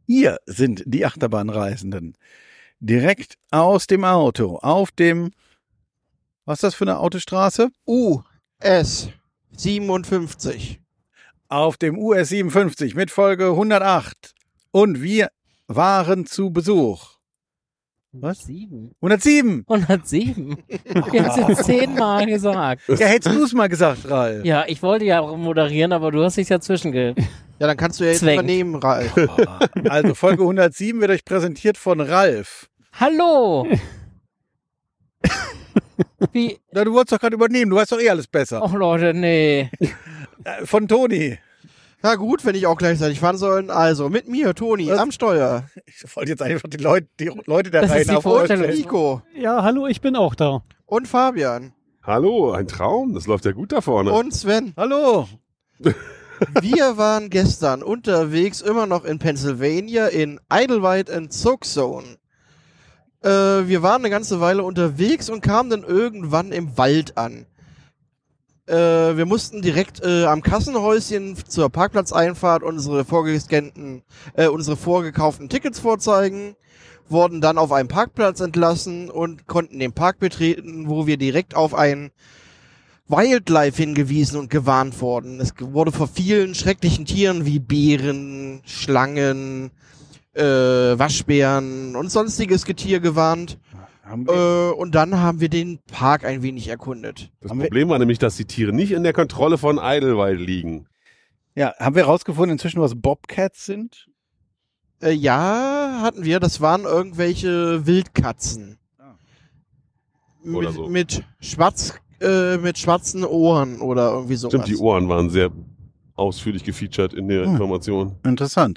Hier sind die Achterbahnreisenden. Direkt aus dem Auto, auf dem, was ist das für eine Autostraße? US 57. Auf dem US 57 mit Folge 108. Und wir waren zu Besuch. Was? 107. 107. Wir haben es jetzt 10-mal gesagt. Ja, hättest du es mal gesagt, Ralf. Ja, ich wollte ja auch moderieren, aber du hast dich dazwischen Ja, dann kannst du ja jetzt Zwängt. übernehmen, Ralf. Also Folge 107 wird euch präsentiert von Ralf. Hallo! Wie? Na, du wolltest doch gerade übernehmen, du weißt doch eh alles besser. Och Leute, nee. Von Toni. Na gut, wenn ich auch gleichzeitig fahren sollen. Also, mit mir, Toni, Was? am Steuer. Ich wollte jetzt einfach die Leute der Das Reihe ist die nach Vorstellung. vorstellen. Nico Ja, hallo, ich bin auch da. und Fabian Hallo, ein Traum, das läuft ja gut da vorne. und Sven. Hallo. Wir waren gestern unterwegs, immer noch in Pennsylvania, in Idlewild and Soakzone. Wir waren eine ganze Weile unterwegs und kamen dann irgendwann im Wald an. Wir mussten direkt am Kassenhäuschen zur Parkplatzeinfahrt unsere vorgekauften Tickets vorzeigen, wurden dann auf einen Parkplatz entlassen und konnten den Park betreten, wo wir direkt auf ein Wildlife hingewiesen und gewarnt wurden. Es wurde vor vielen schrecklichen Tieren wie Bären, Schlangen, Waschbären und sonstiges Getier gewarnt. Und dann haben wir den Park ein wenig erkundet. Das Problem war nämlich, dass die Tiere nicht in der Kontrolle von Idlewild liegen. Ja, haben wir rausgefunden inzwischen, was Bobcats sind? Ja, hatten wir. Das waren irgendwelche Wildkatzen. Oder so. Mit schwarzen Ohren oder irgendwie sowas. Stimmt, die Ohren waren sehr ausführlich gefeatured in der Information. Interessant.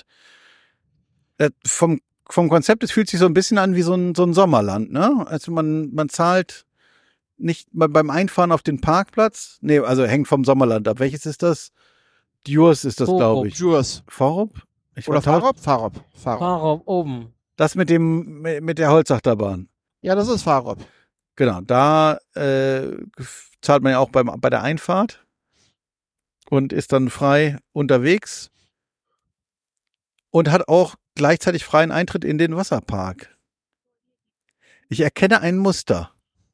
Vom Konzept, es fühlt sich so ein bisschen an wie so ein Sommerland, ne? Also man zahlt nicht beim Einfahren auf den Parkplatz. Nee, also hängt vom Sommerland ab. Welches ist das? Djurs ist das, glaube ich. Djurs. Farup? Oder Farop? Fahrraum oben. Das mit der Holzachterbahn. Ja, das ist Farop. Genau, da zahlt man ja auch bei der Einfahrt und ist dann frei unterwegs und hat auch gleichzeitig freien Eintritt in den Wasserpark. Ich erkenne ein Muster.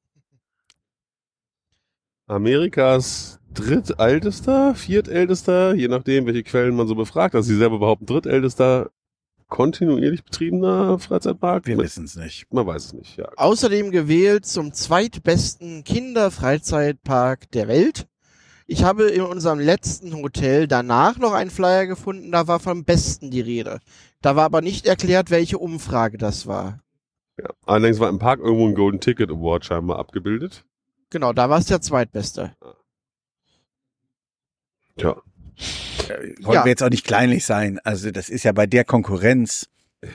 Amerikas drittältester, viertältester, je nachdem, welche Quellen man so befragt. Also sie selber behaupten drittältester, kontinuierlich betriebener Freizeitpark. Wir wissen es nicht. Man weiß es nicht, ja. Außerdem gewählt zum zweitbesten Kinderfreizeitpark der Welt. Ich habe in unserem letzten Hotel danach noch einen Flyer gefunden, da war vom Besten die Rede. Da war aber nicht erklärt, welche Umfrage das war. Ja. Allerdings war im Park irgendwo ein Golden Ticket Award scheinbar abgebildet. Genau, da war es der zweitbeste. Tja. Wollen wir jetzt auch nicht kleinlich sein. Also das ist ja bei der Konkurrenz.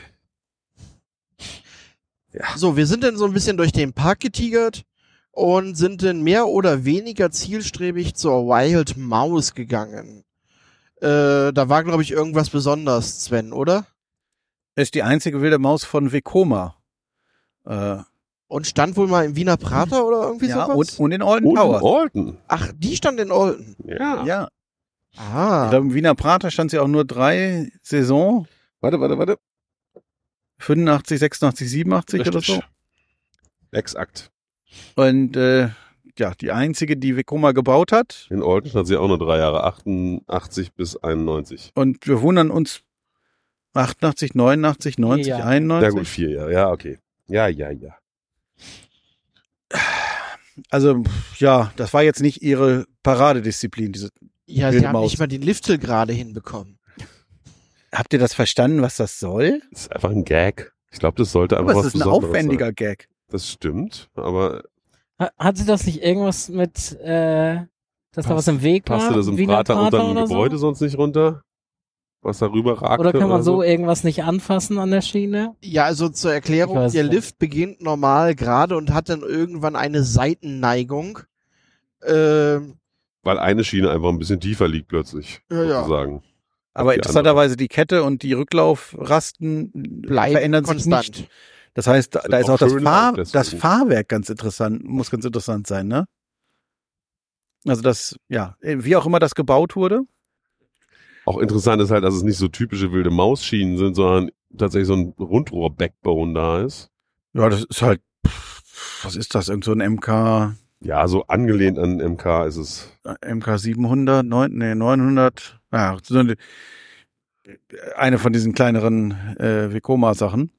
So, wir sind dann so ein bisschen durch den Park getigert und sind dann mehr oder weniger zielstrebig zur Wild Mouse gegangen. Da war, glaube ich, irgendwas Besonderes, Sven, oder? Das ist die einzige wilde Maus von Vekoma. Und stand wohl mal im Wiener Prater oder irgendwie Ja, sowas? und in Olden Und Towers. Alton. Ach, die stand in Olden. Ja. Ja, ich Ah, glaube, im Wiener Prater stand sie auch nur 3 Saison. Warte. 85, 86, 87 oder so. Exakt. Und ja, die einzige, die Vekoma gebaut hat. In Alton stand sie auch nur 3 Jahre, 88 bis 91. Und wir wundern uns 88, 89, 90, Ja. 91. Ja gut, 4 Jahre, ja, okay. Ja. Also, ja, das war jetzt nicht ihre Paradedisziplin. ja, wilde sie haben Maus. nicht mal den Liftel gerade hinbekommen. Habt ihr das verstanden, was das soll? Das ist einfach ein Gag. Ich glaube, das sollte einfach Aber es was ist ein Besonderes aufwendiger sein. Gag. Das stimmt, aber Hat sie das nicht irgendwas mit, dass da was im Weg war? passte das im Wiener Prater unter dem oder Gebäude so? sonst nicht runter? Was darüber ragte? Oder kann man so so? irgendwas nicht anfassen an der Schiene? Ja, also zur Erklärung, Ich weiß der nicht. Lift beginnt normal gerade und hat dann irgendwann eine Seitenneigung. Weil eine Schiene einfach ein bisschen tiefer liegt plötzlich, Ja. sozusagen. Aber Die interessanterweise die Kette und die Rücklaufrasten Bleibt verändern sich konstant. nicht. Das heißt, da Sind ist auch auch schön laut deswegen. das Fahrwerk ganz interessant, muss ganz interessant sein, ne? Also das, ja, wie auch immer das gebaut wurde. Auch interessant ist halt, dass es nicht so typische wilde Mausschienen sind, sondern tatsächlich so ein Rundrohr-Backbone da ist. Ja, das ist halt, was ist das? Irgend so ein MK Ja, so angelehnt an MK ist es. 700, 900, ja, so eine von diesen kleineren Vekoma-Sachen.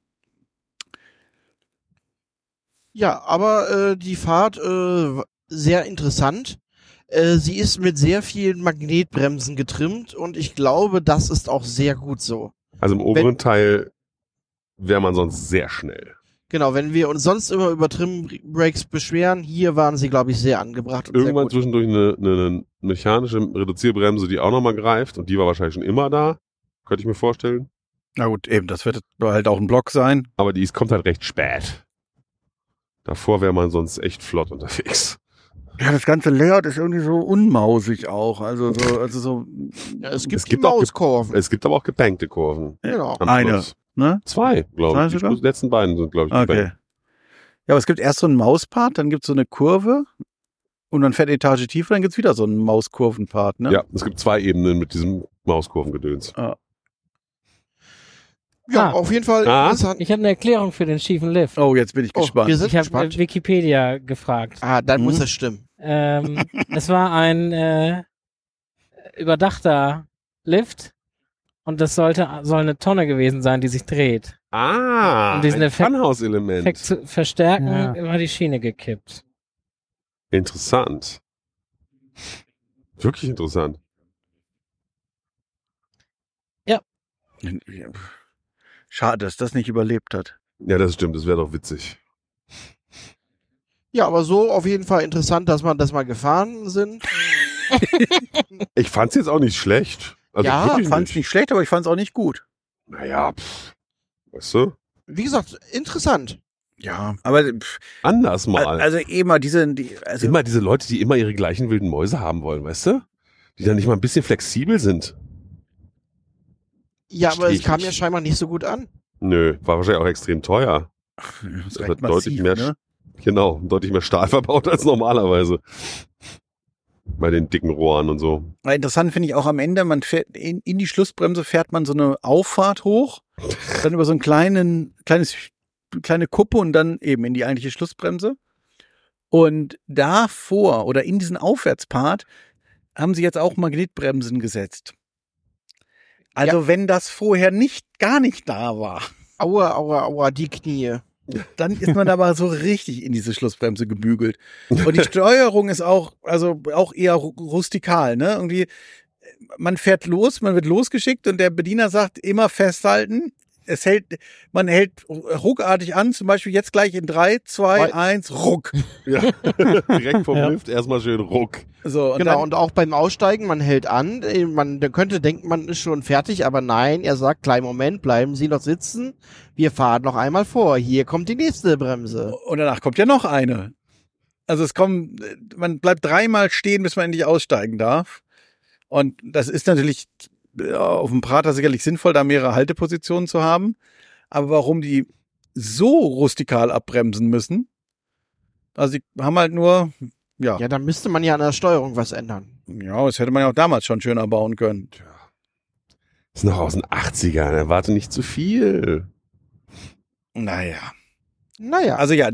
Ja, aber die Fahrt sehr interessant. Sie ist mit sehr vielen Magnetbremsen getrimmt und ich glaube, das ist auch sehr gut so. Also im oberen Teil wäre man sonst sehr schnell. Genau, wenn wir uns sonst immer über Trim-Brakes beschweren, hier waren sie, glaube ich, sehr angebracht und Irgendwann sehr gut. zwischendurch eine mechanische Reduzierbremse, die auch nochmal greift und die war wahrscheinlich schon immer da. Könnte ich mir vorstellen. Na gut, eben, das wird halt auch ein Block sein. Aber kommt halt recht spät. Davor wäre man sonst echt flott unterwegs. Ja, das ganze Layout ist irgendwie so unmausig auch. Also so Ja, es gibt gibt die auch Mauskurven. Es gibt aber auch gebankte Kurven. Genau. Am eine, Schluss. ne? 2, glaube Zwei ich. sogar? Die letzten beiden sind, glaube ich, Okay. gebankt. Ja, aber es gibt erst so einen Mauspart, dann gibt es so eine Kurve und dann fährt eine Etage tiefer, dann gibt es wieder so einen Mauskurvenpart, ne? Ja, es gibt 2 Ebenen mit diesem Mauskurvengedöns. Ja, Ah. auf jeden Fall interessant. Ich habe eine Erklärung für den schiefen Lift. Oh, jetzt bin ich Oh, gespannt. wir sind Ich habe gespannt. Wikipedia gefragt. Dann muss Mhm. das stimmen. Es war ein überdachter Lift und das soll eine Tonne gewesen sein, die sich dreht. Um diesen ein Effekt Funhouse-Element. Zu verstärken, Ja. war die Schiene gekippt. Interessant. Wirklich interessant. Schade, dass das nicht überlebt hat. Ja, das stimmt. Das wäre doch witzig. Ja, aber so auf jeden Fall interessant, dass man das mal gefahren sind. Ich fand's jetzt auch nicht schlecht. Also Ja, wirklich Ich fand es nicht schlecht, aber ich fand es auch nicht gut. Naja, weißt du? Wie gesagt, interessant. Ja, aber Anders mal. also immer diese immer diese Leute, die immer ihre gleichen wilden Mäuse haben wollen, weißt du? Die dann nicht mal ein bisschen flexibel sind. Ja, aber Versteh es ich kam nicht. ja scheinbar nicht so gut an. War wahrscheinlich auch extrem teuer. das ist Das recht hat deutlich mehr, ne? genau, deutlich mehr Stahl verbaut als normalerweise. Bei den dicken Rohren und so. Aber interessant finde ich auch am Ende, man fährt in die Schlussbremse fährt man so eine Auffahrt hoch, dann über so einen kleine Kuppe und dann eben in die eigentliche Schlussbremse. Und davor oder in diesen Aufwärtspart haben sie jetzt auch Magnetbremsen gesetzt. Also wenn das vorher gar nicht da war, Aua, aua, aua, die Knie. dann ist man aber so richtig in diese Schlussbremse gebügelt. Und die Steuerung ist auch eher rustikal, ne? Irgendwie, man fährt los, man wird losgeschickt und der Bediener sagt, immer festhalten. Man hält ruckartig an, zum Beispiel jetzt gleich in 3, 2, 1, ruck. Ja. Direkt vom Ja. Lift erstmal schön ruck. So, und Genau, dann, und auch beim Aussteigen, man hält an, man könnte denken, man ist schon fertig, aber nein, er sagt, kleinen Moment, bleiben Sie noch sitzen, wir fahren noch einmal vor, hier kommt die nächste Bremse. und danach kommt ja noch eine. Also man bleibt 3-mal stehen, bis man endlich aussteigen darf. Und das ist natürlich auf dem Prater sicherlich sinnvoll, da mehrere Haltepositionen zu haben. Aber warum die so rustikal abbremsen müssen, also die haben halt nur, ja, Ja, dann müsste man ja an der Steuerung was ändern. das hätte man ja auch damals schon schöner bauen können. Ist noch aus den 80ern, erwarte nicht zu viel. Naja. Naja, Also ja,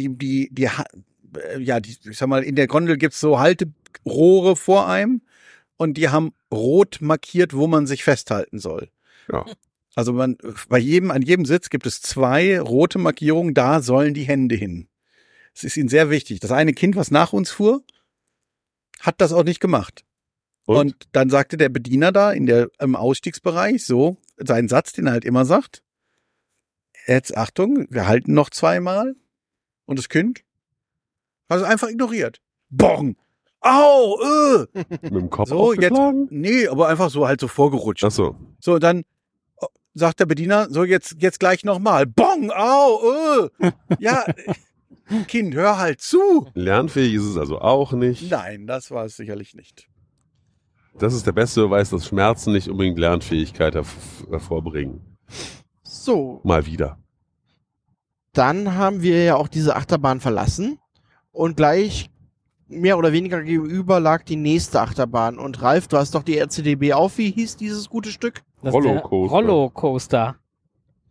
ich sag mal, in der Gondel gibt's so Halterohre vor einem und die haben rot markiert, wo man sich festhalten soll. Ja. Also an jedem Sitz gibt es 2 rote Markierungen, da sollen die Hände hin. Es ist ihnen sehr wichtig. Das eine Kind, was nach uns fuhr, hat das auch nicht gemacht. Und dann sagte der Bediener da im Ausstiegsbereich so seinen Satz, den er halt immer sagt. Jetzt Achtung, wir halten noch 2-mal. Und das Kind hat es einfach ignoriert. Bong! Au! Mit dem Kopf So, jetzt, aufgeschlagen? nee, aber einfach so halt so vorgerutscht. Ach so. So, dann sagt der Bediener, so jetzt gleich nochmal. Bong! Au! Ja, Kind, hör halt zu. Lernfähig ist es also auch nicht. Nein, das war es sicherlich nicht. Das ist der beste Beweis, dass Schmerzen nicht unbedingt Lernfähigkeit hervorbringen. so, Mal wieder. dann haben wir ja auch diese Achterbahn verlassen und gleich mehr oder weniger gegenüber lag die nächste Achterbahn. Und Ralf, du hast doch die RCDB auf, wie hieß dieses gute Stück? Das ist der Rollercoaster. Rollercoaster.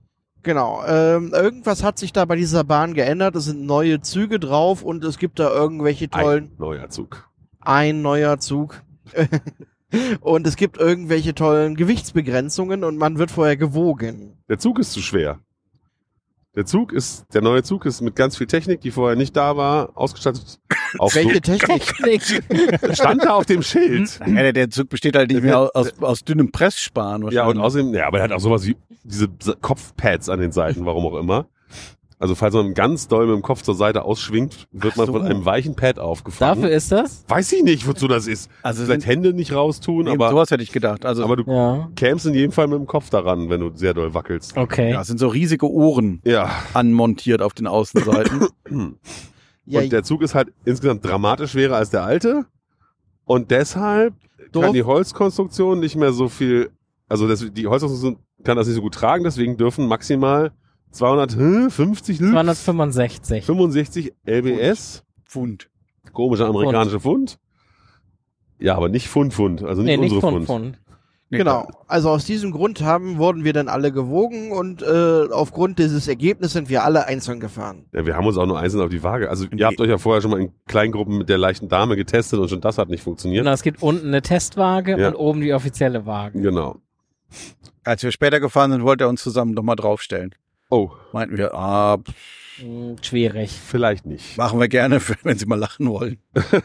Genau. Irgendwas hat sich da bei dieser Bahn geändert. Es sind neue Züge drauf und es gibt da irgendwelche tollen... Ein neuer Zug. Ein neuer Zug. Und es gibt irgendwelche tollen Gewichtsbegrenzungen und man wird vorher gewogen. Der Zug ist zu schwer. Der neue Zug ist mit ganz viel Technik, die vorher nicht da war, ausgestattet. Auch Welche Technik? stand da auf dem Schild. Ja, der Zug besteht halt nicht mehr aus dünnem Pressspan. Ja, und wahrscheinlich. außerdem, aber er hat auch sowas wie diese Kopfpads an den Seiten, warum auch immer. Also falls man ganz doll mit dem Kopf zur Seite ausschwingt, wird man so. von einem weichen Pad aufgefangen. Dafür ist das? Weiß ich nicht, wozu das ist. Also Vielleicht Hände nicht raustun, Eben, aber sowas hätte ich gedacht. Also du Ja. kämst in jedem Fall mit dem Kopf daran, wenn du sehr doll wackelst. Okay. ja, es sind so riesige Ohren Ja. anmontiert auf den Außenseiten. Ja, Und der Zug ist halt insgesamt dramatisch schwerer als der alte. Und deshalb kann die Holzkonstruktion nicht mehr so viel, also die Holzkonstruktion kann das nicht so gut tragen, deswegen dürfen maximal 265 265. 65 lbs, Pfund. komische amerikanische Pfund. Ja, aber nicht Pfund, also nicht Nee, nicht unsere von Pfund. Genau. Also aus diesem Grund wurden wir dann alle gewogen und aufgrund dieses Ergebnisses sind wir alle einzeln gefahren. Ja, wir haben uns auch nur einzeln auf die Waage. Also ihr habt euch ja vorher schon mal in Kleingruppen mit der leichten Dame getestet und schon das hat nicht funktioniert. Genau, es gibt unten eine Testwaage Ja. und oben die offizielle Waage. Genau. Als wir später gefahren sind, wollte er uns zusammen nochmal draufstellen. Oh, Meinten wir, Schwierig. vielleicht nicht. machen wir gerne, wenn Sie mal lachen wollen.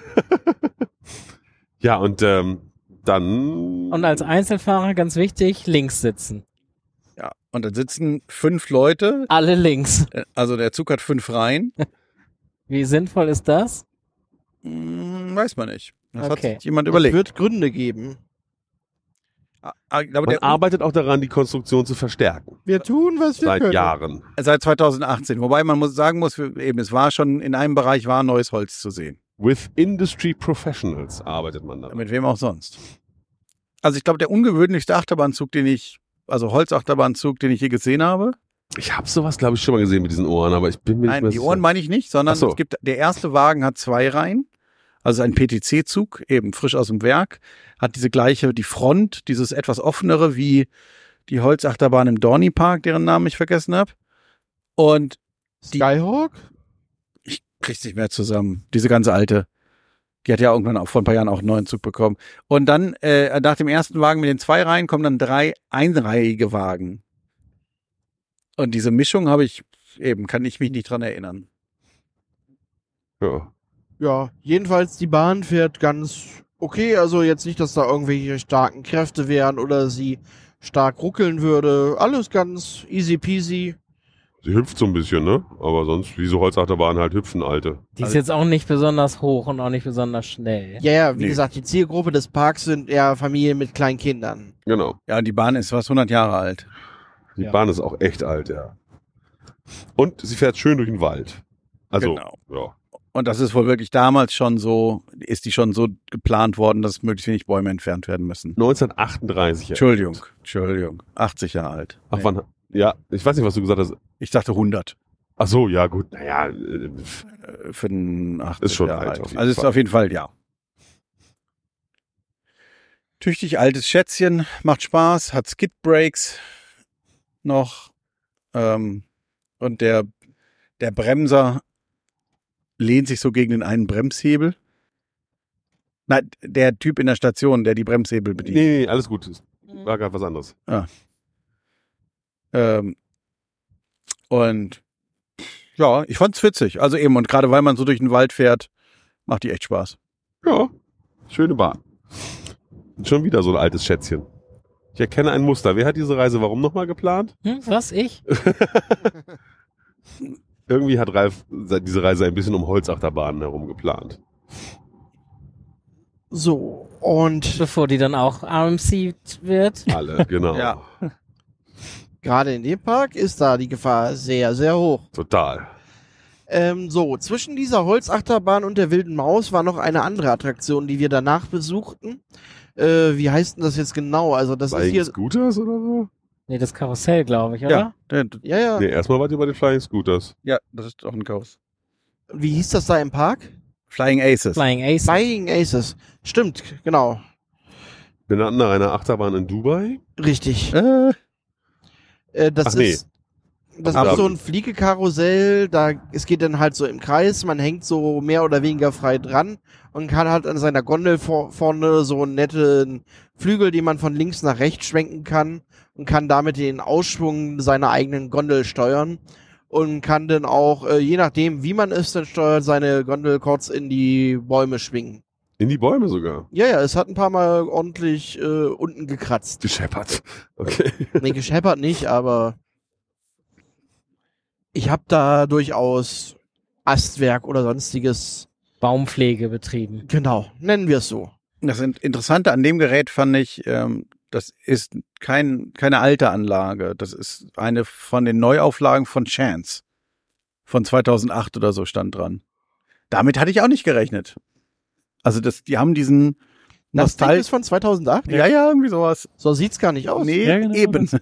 Ja, und dann... Und als Einzelfahrer, ganz wichtig, links sitzen. Ja, und dann sitzen 5 Leute. Alle links. Also der Zug hat 5 Reihen. Wie sinnvoll ist das? Weiß man nicht. Das Okay. hat sich jemand Es überlegt. wird Gründe geben. Ich glaube, Man arbeitet auch daran, die Konstruktion zu verstärken. Wir tun, was wir Seit können. Jahren. seit 2018. Wobei man sagen muss, es war schon in einem Bereich war neues Holz zu sehen. With Industry Professionals arbeitet man daran. Mit wem auch sonst. Also ich glaube, der ungewöhnlichste Achterbahnzug, Holzachterbahn-Zug, den ich je gesehen habe. Ich habe sowas, glaube ich, schon mal gesehen mit diesen Ohren, aber ich bin mir nicht Nein, mehr die sicher. Ohren meine ich nicht, sondern Ach so. es gibt, der erste Wagen hat 2 Reihen. Also ein PTC-Zug, eben frisch aus dem Werk, hat die Front, dieses etwas offenere wie die Holzachterbahn im Dorney Park, deren Namen ich vergessen habe. Und Skyhawk? ich krieg's nicht mehr zusammen. Diese ganze alte. Die hat ja irgendwann auch vor ein paar Jahren auch einen neuen Zug bekommen. Und dann, nach dem ersten Wagen mit den 2 Reihen kommen dann 3 einreihige Wagen. Und diese Mischung kann ich mich nicht dran erinnern. Ja. Ja, jedenfalls die Bahn fährt ganz okay. Also jetzt nicht, dass da irgendwelche starken Kräfte wären oder sie stark ruckeln würde. Alles ganz easy peasy. Sie hüpft so ein bisschen, ne? Aber sonst, wie so Holzachterbahnen halt hüpfen, alte. Die ist jetzt auch nicht besonders hoch und auch nicht besonders schnell. Ja, wie Nee. gesagt, die Zielgruppe des Parks sind eher Familien mit kleinen Kindern. Genau. Ja, die Bahn ist fast 100 Jahre alt. Die Ja. Bahn ist auch echt alt, ja. Und sie fährt schön durch den Wald. Also, Genau. ja. Und das ist wohl wirklich damals ist die schon so geplant worden, dass möglichst wenig Bäume entfernt werden müssen. 1938. ja. Entschuldigung. 80 Jahre alt. Ach, wann? Ja, ich weiß nicht, was du gesagt hast. Ich dachte 100. Ach so, ja, gut. Naja, 85 Ist schon Jahre alt, alt. auf jeden Also ist Fall. auf jeden Fall, ja. Tüchtig altes Schätzchen, macht Spaß, hat Skid-Brakes noch. Und der Bremser lehnt sich so gegen den einen Bremshebel. Nein, der Typ in der Station, der die Bremshebel bedient. nee, alles gut. War gerade was anderes. Und ja, ich fand's witzig. Also eben, und gerade weil man so durch den Wald fährt, macht die echt Spaß. Ja, schöne Bahn. Schon wieder so ein altes Schätzchen. Ich erkenne ein Muster. Wer hat diese Reise warum nochmal geplant? Was, ich? Irgendwie hat Ralf diese Reise ein bisschen um Holzachterbahnen herum geplant. So, und Bevor die dann auch RMC wird. Alle, genau. Ja. gerade in dem Park ist da die Gefahr sehr, sehr hoch. Total. So, zwischen dieser Holzachterbahn und der Wilden Maus war noch eine andere Attraktion, die wir danach besuchten. Wie heißt denn das jetzt genau? Also das ist Flying hier... Scooters oder so? Nee, das Karussell, glaube ich, oder? Ja, ja. Nee, erstmal wart ihr bei den Flying Scooters. Ja, das ist auch ein Chaos. Wie hieß das da im Park? Flying Aces. Flying Ace. Flying Aces. Stimmt, genau. Benannt nach einer Achterbahn in Dubai. Richtig. Äh, Das Ach nee. ist... Das Aber- ist so ein Fliegekarussell, es geht dann halt so im Kreis, man hängt so mehr oder weniger frei dran und kann halt an seiner Gondel vorne so einen netten Flügel, den man von links nach rechts schwenken kann und kann damit den Ausschwung seiner eigenen Gondel steuern und kann dann auch, je nachdem wie man es dann steuert, seine Gondel kurz in die Bäume schwingen. In die Bäume sogar. Ja, es hat ein paar Mal ordentlich unten gekratzt. Gescheppert. Okay. Nee, gescheppert nicht, aber ich habe da durchaus Astwerk oder sonstiges, Baumpflege betrieben. genau, nennen wir es so. Das Interessante an dem Gerät fand ich, das ist keine alte Anlage. Das ist eine von den Neuauflagen von Chance. Von 2008 oder so stand dran. Damit hatte ich auch nicht gerechnet. Also die haben diesen Das Ding Nostal... ist von 2008? Ja, irgendwie sowas. So sieht's gar nicht aus. Nee, Ja, genau. eben.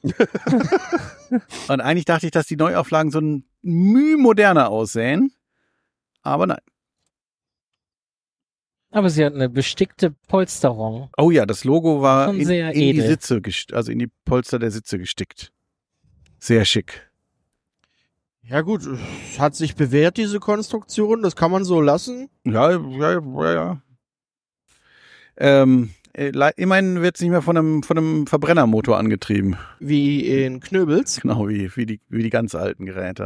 Und eigentlich dachte ich, dass die Neuauflagen so ein Mühe moderner aussehen. Aber nein. Aber sie hat eine bestickte Polsterung. Oh ja, das Logo war Schon in sehr die edel. Sitze, also in die Polster der Sitze gestickt. Sehr schick. Ja gut, es hat sich bewährt, diese Konstruktion, das kann man so lassen. Ja. Immerhin wird es nicht mehr von einem Verbrennermotor angetrieben. Wie in Knöbels. Genau, wie die ganz alten Geräte.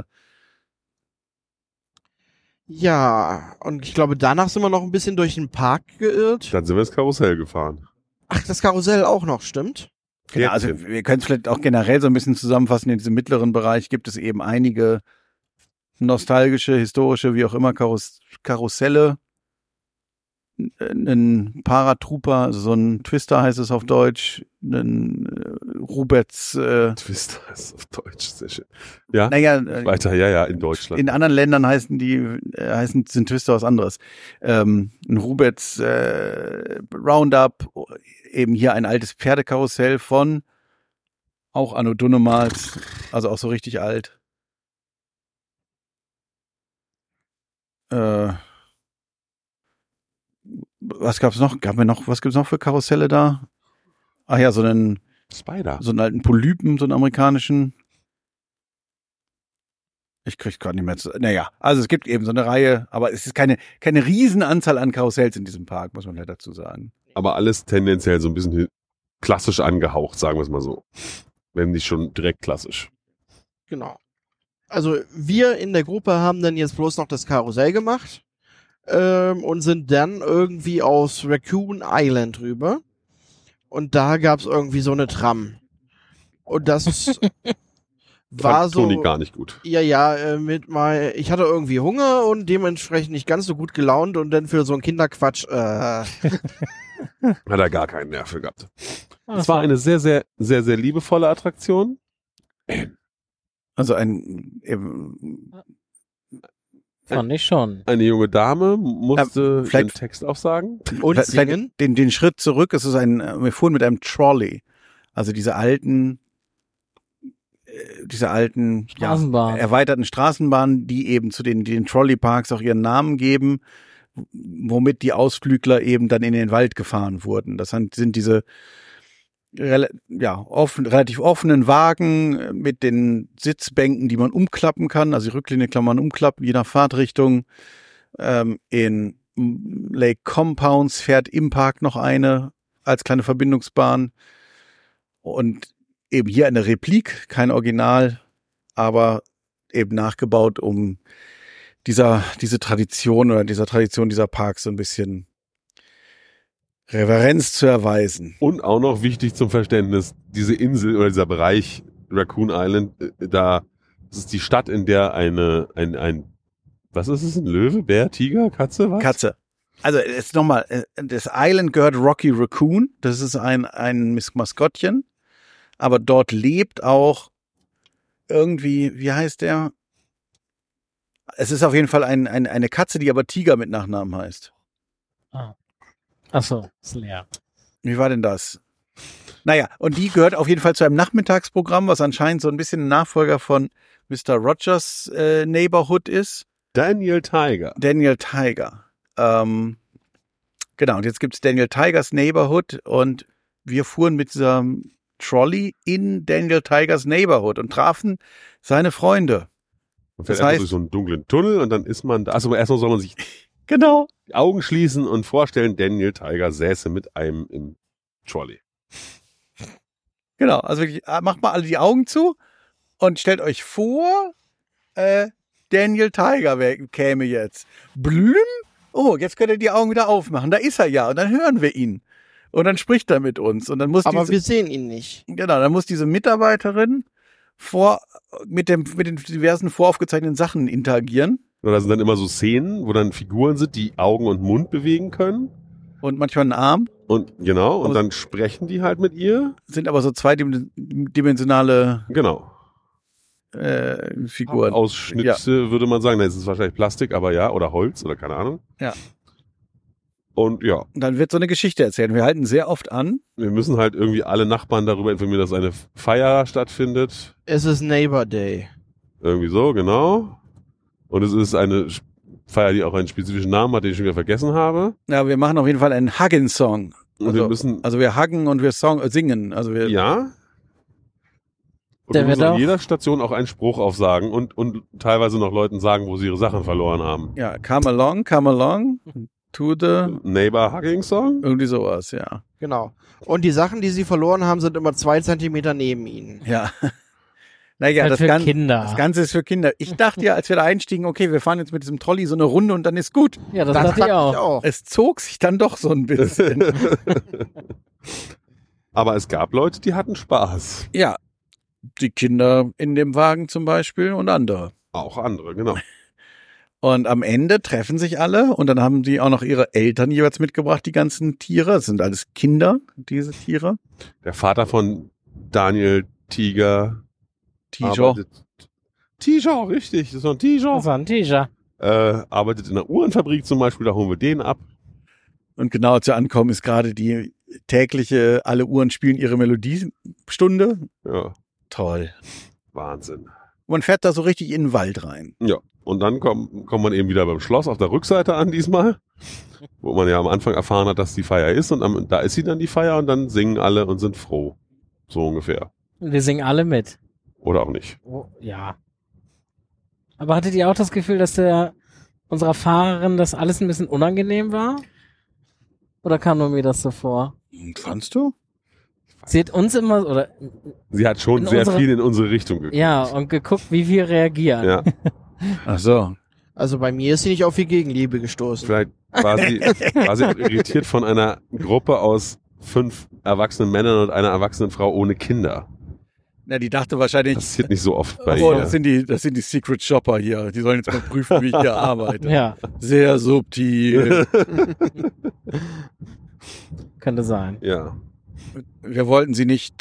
Ja, und ich glaube, danach sind wir noch ein bisschen durch den Park geirrt. Dann sind wir ins Karussell gefahren. Ach, das Karussell auch noch, stimmt? Ja, also Pferdchen. wir können es vielleicht auch generell so ein bisschen zusammenfassen. In diesem mittleren Bereich gibt es eben einige nostalgische, historische, wie auch immer, Karusselle. Ein Paratrooper, also so ein Twister heißt es auf Deutsch, ein Ruberts, Twister ist auf Deutsch, sehr schön. Ja, naja, weiter, ja, in Deutschland. in anderen Ländern sind Twister was anderes. Ein Ruberts Roundup, eben hier ein altes Pferdekarussell von auch Anno Dunnemals, also auch so richtig alt. Was gab's noch? Was gibt's noch für Karusselle da? Ach ja, so einen alten Polypen, so einen amerikanischen. Ich krieg's gerade nicht mehr zu. Naja, also es gibt eben so eine Reihe, aber es ist keine Riesenanzahl an Karussells in diesem Park, muss man vielleicht dazu sagen. Aber alles tendenziell so ein bisschen klassisch angehaucht, sagen wir es mal so. Wenn nicht schon direkt klassisch. Genau. Also wir in der Gruppe haben dann jetzt bloß noch das Karussell gemacht und sind dann irgendwie aufs Raccoon Island rüber. Und da gab's irgendwie so eine Tram. Und das war Fand so... Toni gar nicht gut. Ja, ich hatte irgendwie Hunger und dementsprechend nicht ganz so gut gelaunt und dann für so einen Kinderquatsch, Hat er gar keinen Nerv für gehabt. Es war eine sehr, sehr, sehr, sehr liebevolle Attraktion. Also Fand ich schon. Eine junge Dame musste vielleicht- den Text aufsagen. und vielleicht singen. den Schritt zurück, es ist wir fuhren mit einem Trolley. Also diese alten Straßenbahn. erweiterten Straßenbahnen, die eben zu den Trolleyparks auch ihren Namen geben, womit die Ausflügler eben dann in den Wald gefahren wurden. Das sind diese relativ offenen Wagen mit den Sitzbänken, die man umklappen kann. Also die Rücklinie kann man umklappen, je nach Fahrtrichtung. In Lake Compounds fährt im Park noch eine als kleine Verbindungsbahn. Und eben hier eine Replik, kein Original, aber eben nachgebaut, um dieser Tradition dieser Parks so ein bisschen Reverenz zu erweisen. Und auch noch wichtig zum Verständnis, diese Insel oder dieser Bereich Raccoon Island, das ist die Stadt, in der was ist es, ein Löwe, Bär, Tiger, Katze, was? Katze. Also jetzt nochmal, das Island gehört Rocky Raccoon, das ist ein Maskottchen, aber dort lebt auch irgendwie, wie heißt der? Es ist auf jeden Fall eine Katze, die aber Tiger mit Nachnamen heißt. Achso, ist leer. Wie war denn das? Naja, und die gehört auf jeden Fall zu einem Nachmittagsprogramm, was anscheinend so ein bisschen ein Nachfolger von Mr. Rogers Neighborhood ist. Daniel Tiger. Genau, und jetzt gibt's Daniel Tigers Neighborhood und wir fuhren mit dieser Trolley in Daniel Tigers Neighborhood und trafen seine Freunde. Man fährt Das einfach heißt- durch so einen dunklen Tunnel und dann ist man da. Also erstmal soll man sich Genau. die Augen schließen und vorstellen, Daniel Tiger säße mit einem im Trolley. Genau, also wirklich, macht mal alle die Augen zu und stellt euch vor, Daniel Tiger käme jetzt. Blüm. Oh, jetzt könnt ihr die Augen wieder aufmachen. Da ist er ja. Und dann hören wir ihn. Und dann spricht er mit uns. Und dann muss Aber diese, wir sehen ihn nicht. genau, dann muss diese Mitarbeiterin mit den diversen voraufgezeichneten Sachen interagieren. Und da sind dann immer so Szenen, wo dann Figuren sind, die Augen und Mund bewegen können. Und manchmal einen Arm. Und genau, und Aber- dann sprechen die halt mit ihr. Sind aber so zweidimensionale Genau. Figuren. Ausschnitte würde man sagen. Das ist wahrscheinlich Plastik, aber ja, oder Holz oder keine Ahnung. Ja. Und ja, Und dann wird so eine Geschichte erzählt. Wir halten sehr oft an. wir müssen halt irgendwie alle Nachbarn darüber informieren, dass eine Feier stattfindet. Es ist Neighbor Day. Irgendwie so, genau. Und es ist eine Feier, die auch einen spezifischen Namen hat, den ich schon wieder vergessen habe. Ja, wir machen auf jeden Fall einen Huggen-Song. Und wir müssen, Also wir huggen und wir singen. Also wir ja. Und Der wir müssen wird an auch- jeder Station auch einen Spruch aufsagen und teilweise noch Leuten sagen, wo sie ihre Sachen verloren haben. ja, come along to the Neighbor Hugging Song? irgendwie sowas, ja. Genau. Und die Sachen, die sie verloren haben, sind immer 2 Zentimeter neben ihnen. Ja. Naja, Halt das, für Kinder. das Ganze ist für Kinder. Ich dachte ja, als wir da einstiegen, okay, wir fahren jetzt mit diesem Trolley so eine Runde und dann ist gut. Ja, das dachte ich auch. Es zog sich dann doch so ein bisschen. Aber es gab Leute, die hatten Spaß. Ja, die Kinder in dem Wagen zum Beispiel und andere. Auch andere, genau. Und am Ende treffen sich alle und dann haben die auch noch ihre Eltern jeweils mitgebracht, die ganzen Tiere. Das sind alles Kinder, diese Tiere. Der Vater von Daniel Tiger. Tiger. Tiger, richtig. Das ist noch ein Tiger. Das war ein T-Shirt. Arbeitet in der Uhrenfabrik zum Beispiel, da holen wir den ab. Und genau zu ankommen ist gerade die tägliche, alle Uhren spielen ihre Melodiestunde. Ja, Toll. Wahnsinn. Man fährt da so richtig in den Wald rein. Ja, und dann kommt man eben wieder beim Schloss auf der Rückseite an diesmal, wo man ja am Anfang erfahren hat, dass die Feier ist. Und da ist sie dann die Feier und dann singen alle und sind froh. So ungefähr. Wir singen alle mit. Oder auch nicht. Oh, ja. Aber hattet ihr auch das Gefühl, dass unserer Fahrerin das alles ein bisschen unangenehm war? Oder kam nur mir das so vor? Fandst du? Sie hat uns immer, oder, Sie hat schon In sehr unsere- viel in unsere Richtung geguckt. ja, und geguckt, wie wir reagieren. Ja, Ach so. Also bei mir ist sie nicht auf viel Gegenliebe gestoßen. vielleicht war sie auch irritiert von einer Gruppe aus 5 erwachsenen Männern und einer erwachsenen Frau ohne Kinder. Na, die dachte wahrscheinlich, Das passiert nicht so oft bei oh, ihr. das sind die Secret Shopper hier. Die sollen jetzt mal prüfen, wie ich hier arbeite. Ja, Sehr subtil. könnte sein. Ja. Wir wollten sie nicht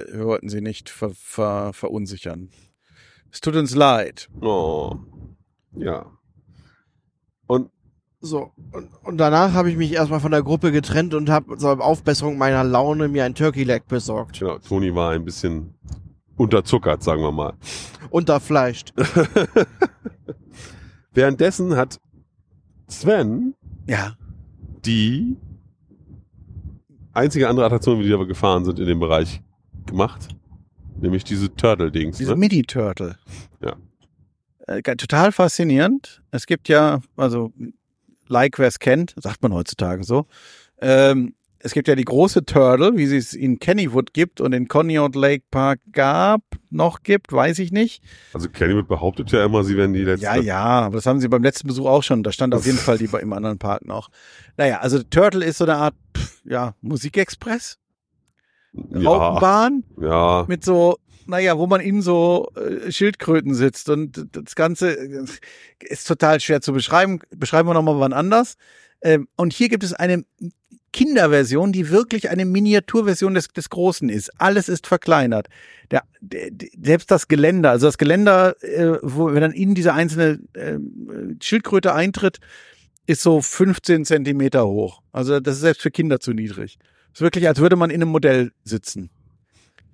verunsichern. Es tut uns leid. Oh. Ja. Und So, und danach habe ich mich erstmal von der Gruppe getrennt und habe zur Aufbesserung meiner Laune mir ein Turkey Leg besorgt. genau, Toni war ein bisschen unterzuckert, sagen wir mal. Unterfleischt. Währenddessen hat Sven Ja. die einzige andere Attraktion, wie die aber gefahren sind in dem Bereich, gemacht. Nämlich diese Turtle-Dings. Diese Ne? Mini-Turtle. Ja. Total faszinierend. Es gibt ja, also, like wer es kennt, sagt man heutzutage so. Es gibt ja die große Turtle, wie sie es in Kennywood gibt und in Conneaut Lake Park gibt, weiß ich nicht. Also Kennywood behauptet ja immer, sie wären die letzte. Ja, aber das haben sie beim letzten Besuch auch schon. Da stand auf jeden Fall die im anderen Park noch. Naja, also Turtle ist so eine Art, Musikexpress, Ja, Raupenbahn ja. mit so, wo man in so Schildkröten sitzt und das Ganze ist total schwer zu beschreiben. Beschreiben wir nochmal wann anders. Und hier gibt es eine Kinderversion, die wirklich eine Miniaturversion des Großen ist. Alles ist verkleinert. Selbst das Geländer, also das Geländer, wo wenn dann in diese einzelne Schildkröte eintritt, ist so 15 Zentimeter hoch. Also das ist selbst für Kinder zu niedrig. Es ist wirklich, als würde man in einem Modell sitzen.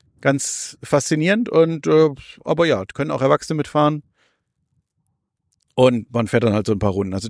Ganz faszinierend und aber ja, können auch Erwachsene mitfahren. Und man fährt dann halt so ein paar Runden. Also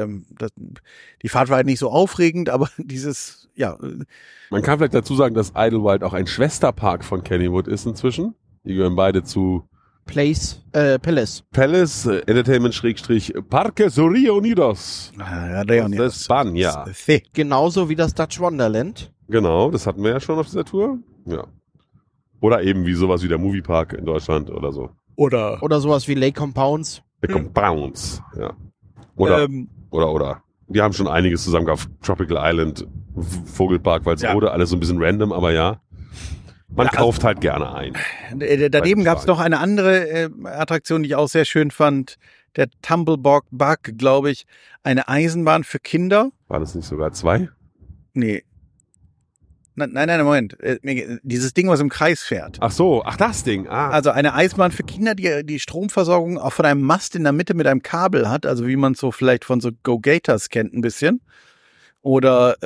die Fahrt war halt nicht so aufregend, aber dieses, ja. Man kann vielleicht dazu sagen, dass Idlewild auch ein Schwesterpark von Kennywood ist inzwischen. Die gehören beide zu Palace. Palace Entertainment Parques Rio Unidos. Das Spanier. Genauso wie das Dutch Wonderland. Genau, das hatten wir ja schon auf dieser Tour. Ja. Oder eben wie sowas wie der Moviepark in Deutschland oder so. Oder sowas wie Lake Compounds. Der Compounds, ja. Oder. Die haben schon einiges zusammen gehabt. Tropical Island, Vogelpark, Walsrode, alles so ein bisschen random, aber ja. Man kauft halt gerne ein. Daneben gab es noch eine andere Attraktion, die ich auch sehr schön fand. Der Tumblebog Bug, glaube ich. Eine Eisenbahn für Kinder. War das nicht sogar 2? Nee. Nein, Moment. Dieses Ding, was im Kreis fährt. Ach so, das Ding. Also eine Eisenbahn für Kinder, die die Stromversorgung auch von einem Mast in der Mitte mit einem Kabel hat. Also wie man es so vielleicht von so Go-Gators kennt ein bisschen. Oder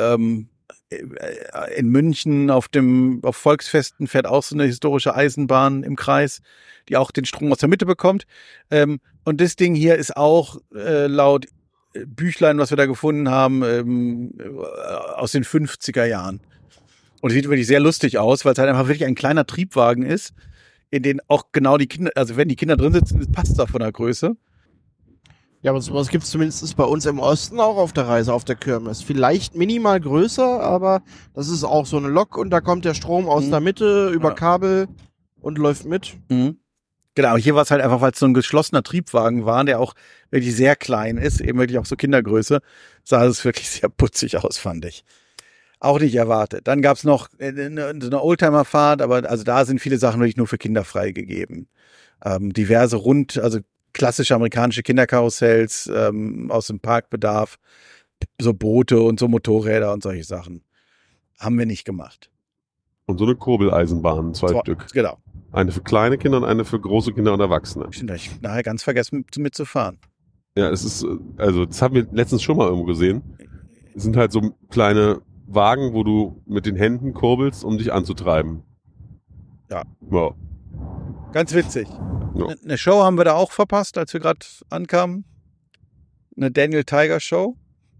in München auf Volksfesten fährt auch so eine historische Eisenbahn im Kreis, die auch den Strom aus der Mitte bekommt. Und das Ding hier ist auch laut Büchlein, was wir da gefunden haben, aus den 50er Jahren. Und sieht wirklich sehr lustig aus, weil es halt einfach wirklich ein kleiner Triebwagen ist, in den auch genau die Kinder, also wenn die Kinder drin sitzen, passt da von der Größe. Ja, aber sowas gibt es zumindest bei uns im Osten auch auf der Reise, auf der Kirmes. Vielleicht minimal größer, aber das ist auch so eine Lok und da kommt der Strom aus der Mitte über Kabel und läuft mit. Mhm. Genau, hier war es halt einfach, weil es so ein geschlossener Triebwagen war, der auch wirklich sehr klein ist, eben wirklich auch so Kindergröße, sah es wirklich sehr putzig aus, fand ich. Auch nicht erwartet. Dann gab's noch eine Oldtimer-Fahrt, aber also da sind viele Sachen wirklich nur für Kinder freigegeben. Diverse also klassische amerikanische Kinderkarussells aus dem Parkbedarf, so Boote und so Motorräder und solche Sachen. Haben wir nicht gemacht. Und so eine Kurbeleisenbahn, 2 Stück. Genau. Eine für kleine Kinder und eine für große Kinder und Erwachsene. Stimmt, ich hab nachher ganz vergessen mitzufahren. Ja, es ist, also das haben wir letztens schon mal irgendwo gesehen. Es sind halt so kleine Wagen, wo du mit den Händen kurbelst, um dich anzutreiben. Ja. Ja. Ganz witzig. Ja. Eine Show haben wir da auch verpasst, als wir gerade ankamen. Eine Daniel Tiger Show.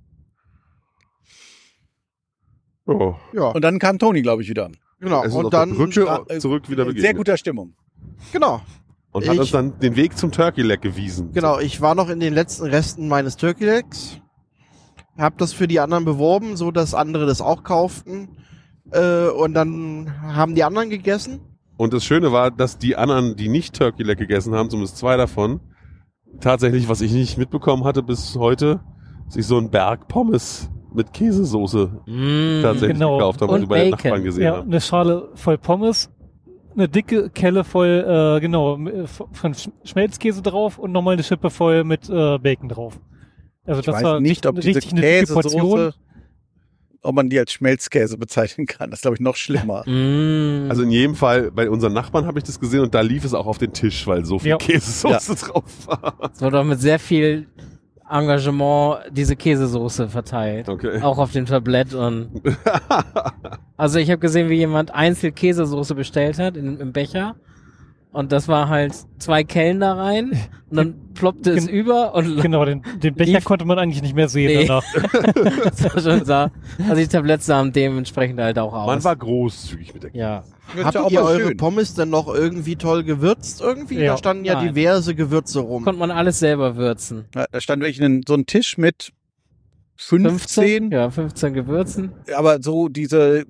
Oh. Ja, Und dann kam Toni, glaube ich, wieder an. genau. Es ist Und auf der dann, Brücke zurück wieder begegnet. Sehr guter Stimmung. genau. Und hat uns dann den Weg zum Turkey Leg gewiesen. Genau, ich war noch in den letzten Resten meines Turkey Legs. Hab das für die anderen beworben, so dass andere das auch kauften. Und dann haben die anderen gegessen. Und das Schöne war, dass die anderen, die nicht Turkey Leg gegessen haben, zumindest 2 davon, tatsächlich, was ich nicht mitbekommen hatte bis heute, sich so einen Berg Pommes mit Käsesoße tatsächlich gekauft haben, was Und ich bei den Bacon. Nachbarn gesehen Ja, habe. eine Schale voll Pommes, eine dicke Kelle voll, von Schmelzkäse drauf und nochmal eine Schippe voll mit Bacon drauf. Also Ich das weiß war nicht, ob diese richtig eine dicke Portion. Käsesoße, ob man die als Schmelzkäse bezeichnen kann. Das ist, glaube ich, noch schlimmer. Also in jedem Fall, bei unseren Nachbarn habe ich das gesehen und da lief es auch auf den Tisch, weil so viel Ja. Käsesoße drauf war. Es wurde auch mit sehr viel Engagement diese Käsesoße verteilt. Okay. Auch auf dem Tablett und also ich habe gesehen, wie jemand einzeln Käsesoße bestellt hat im Becher und das war halt 2 Kellen da rein und dann ploppte es über und Genau, den Becher lief- konnte man eigentlich nicht mehr sehen Nee. danach. das war schon also die Tabletts sahen dementsprechend halt auch aus. Man war großzügig mit der Käse. ja. Habt ja auch ihr mal eure schön. Pommes denn noch irgendwie toll gewürzt irgendwie? Ja. Da standen ja Nein. diverse Gewürze rum. Konnte man alles selber würzen. Ja, da stand wirklich so ein Tisch mit 15, Ja, 15 Gewürzen. aber so diese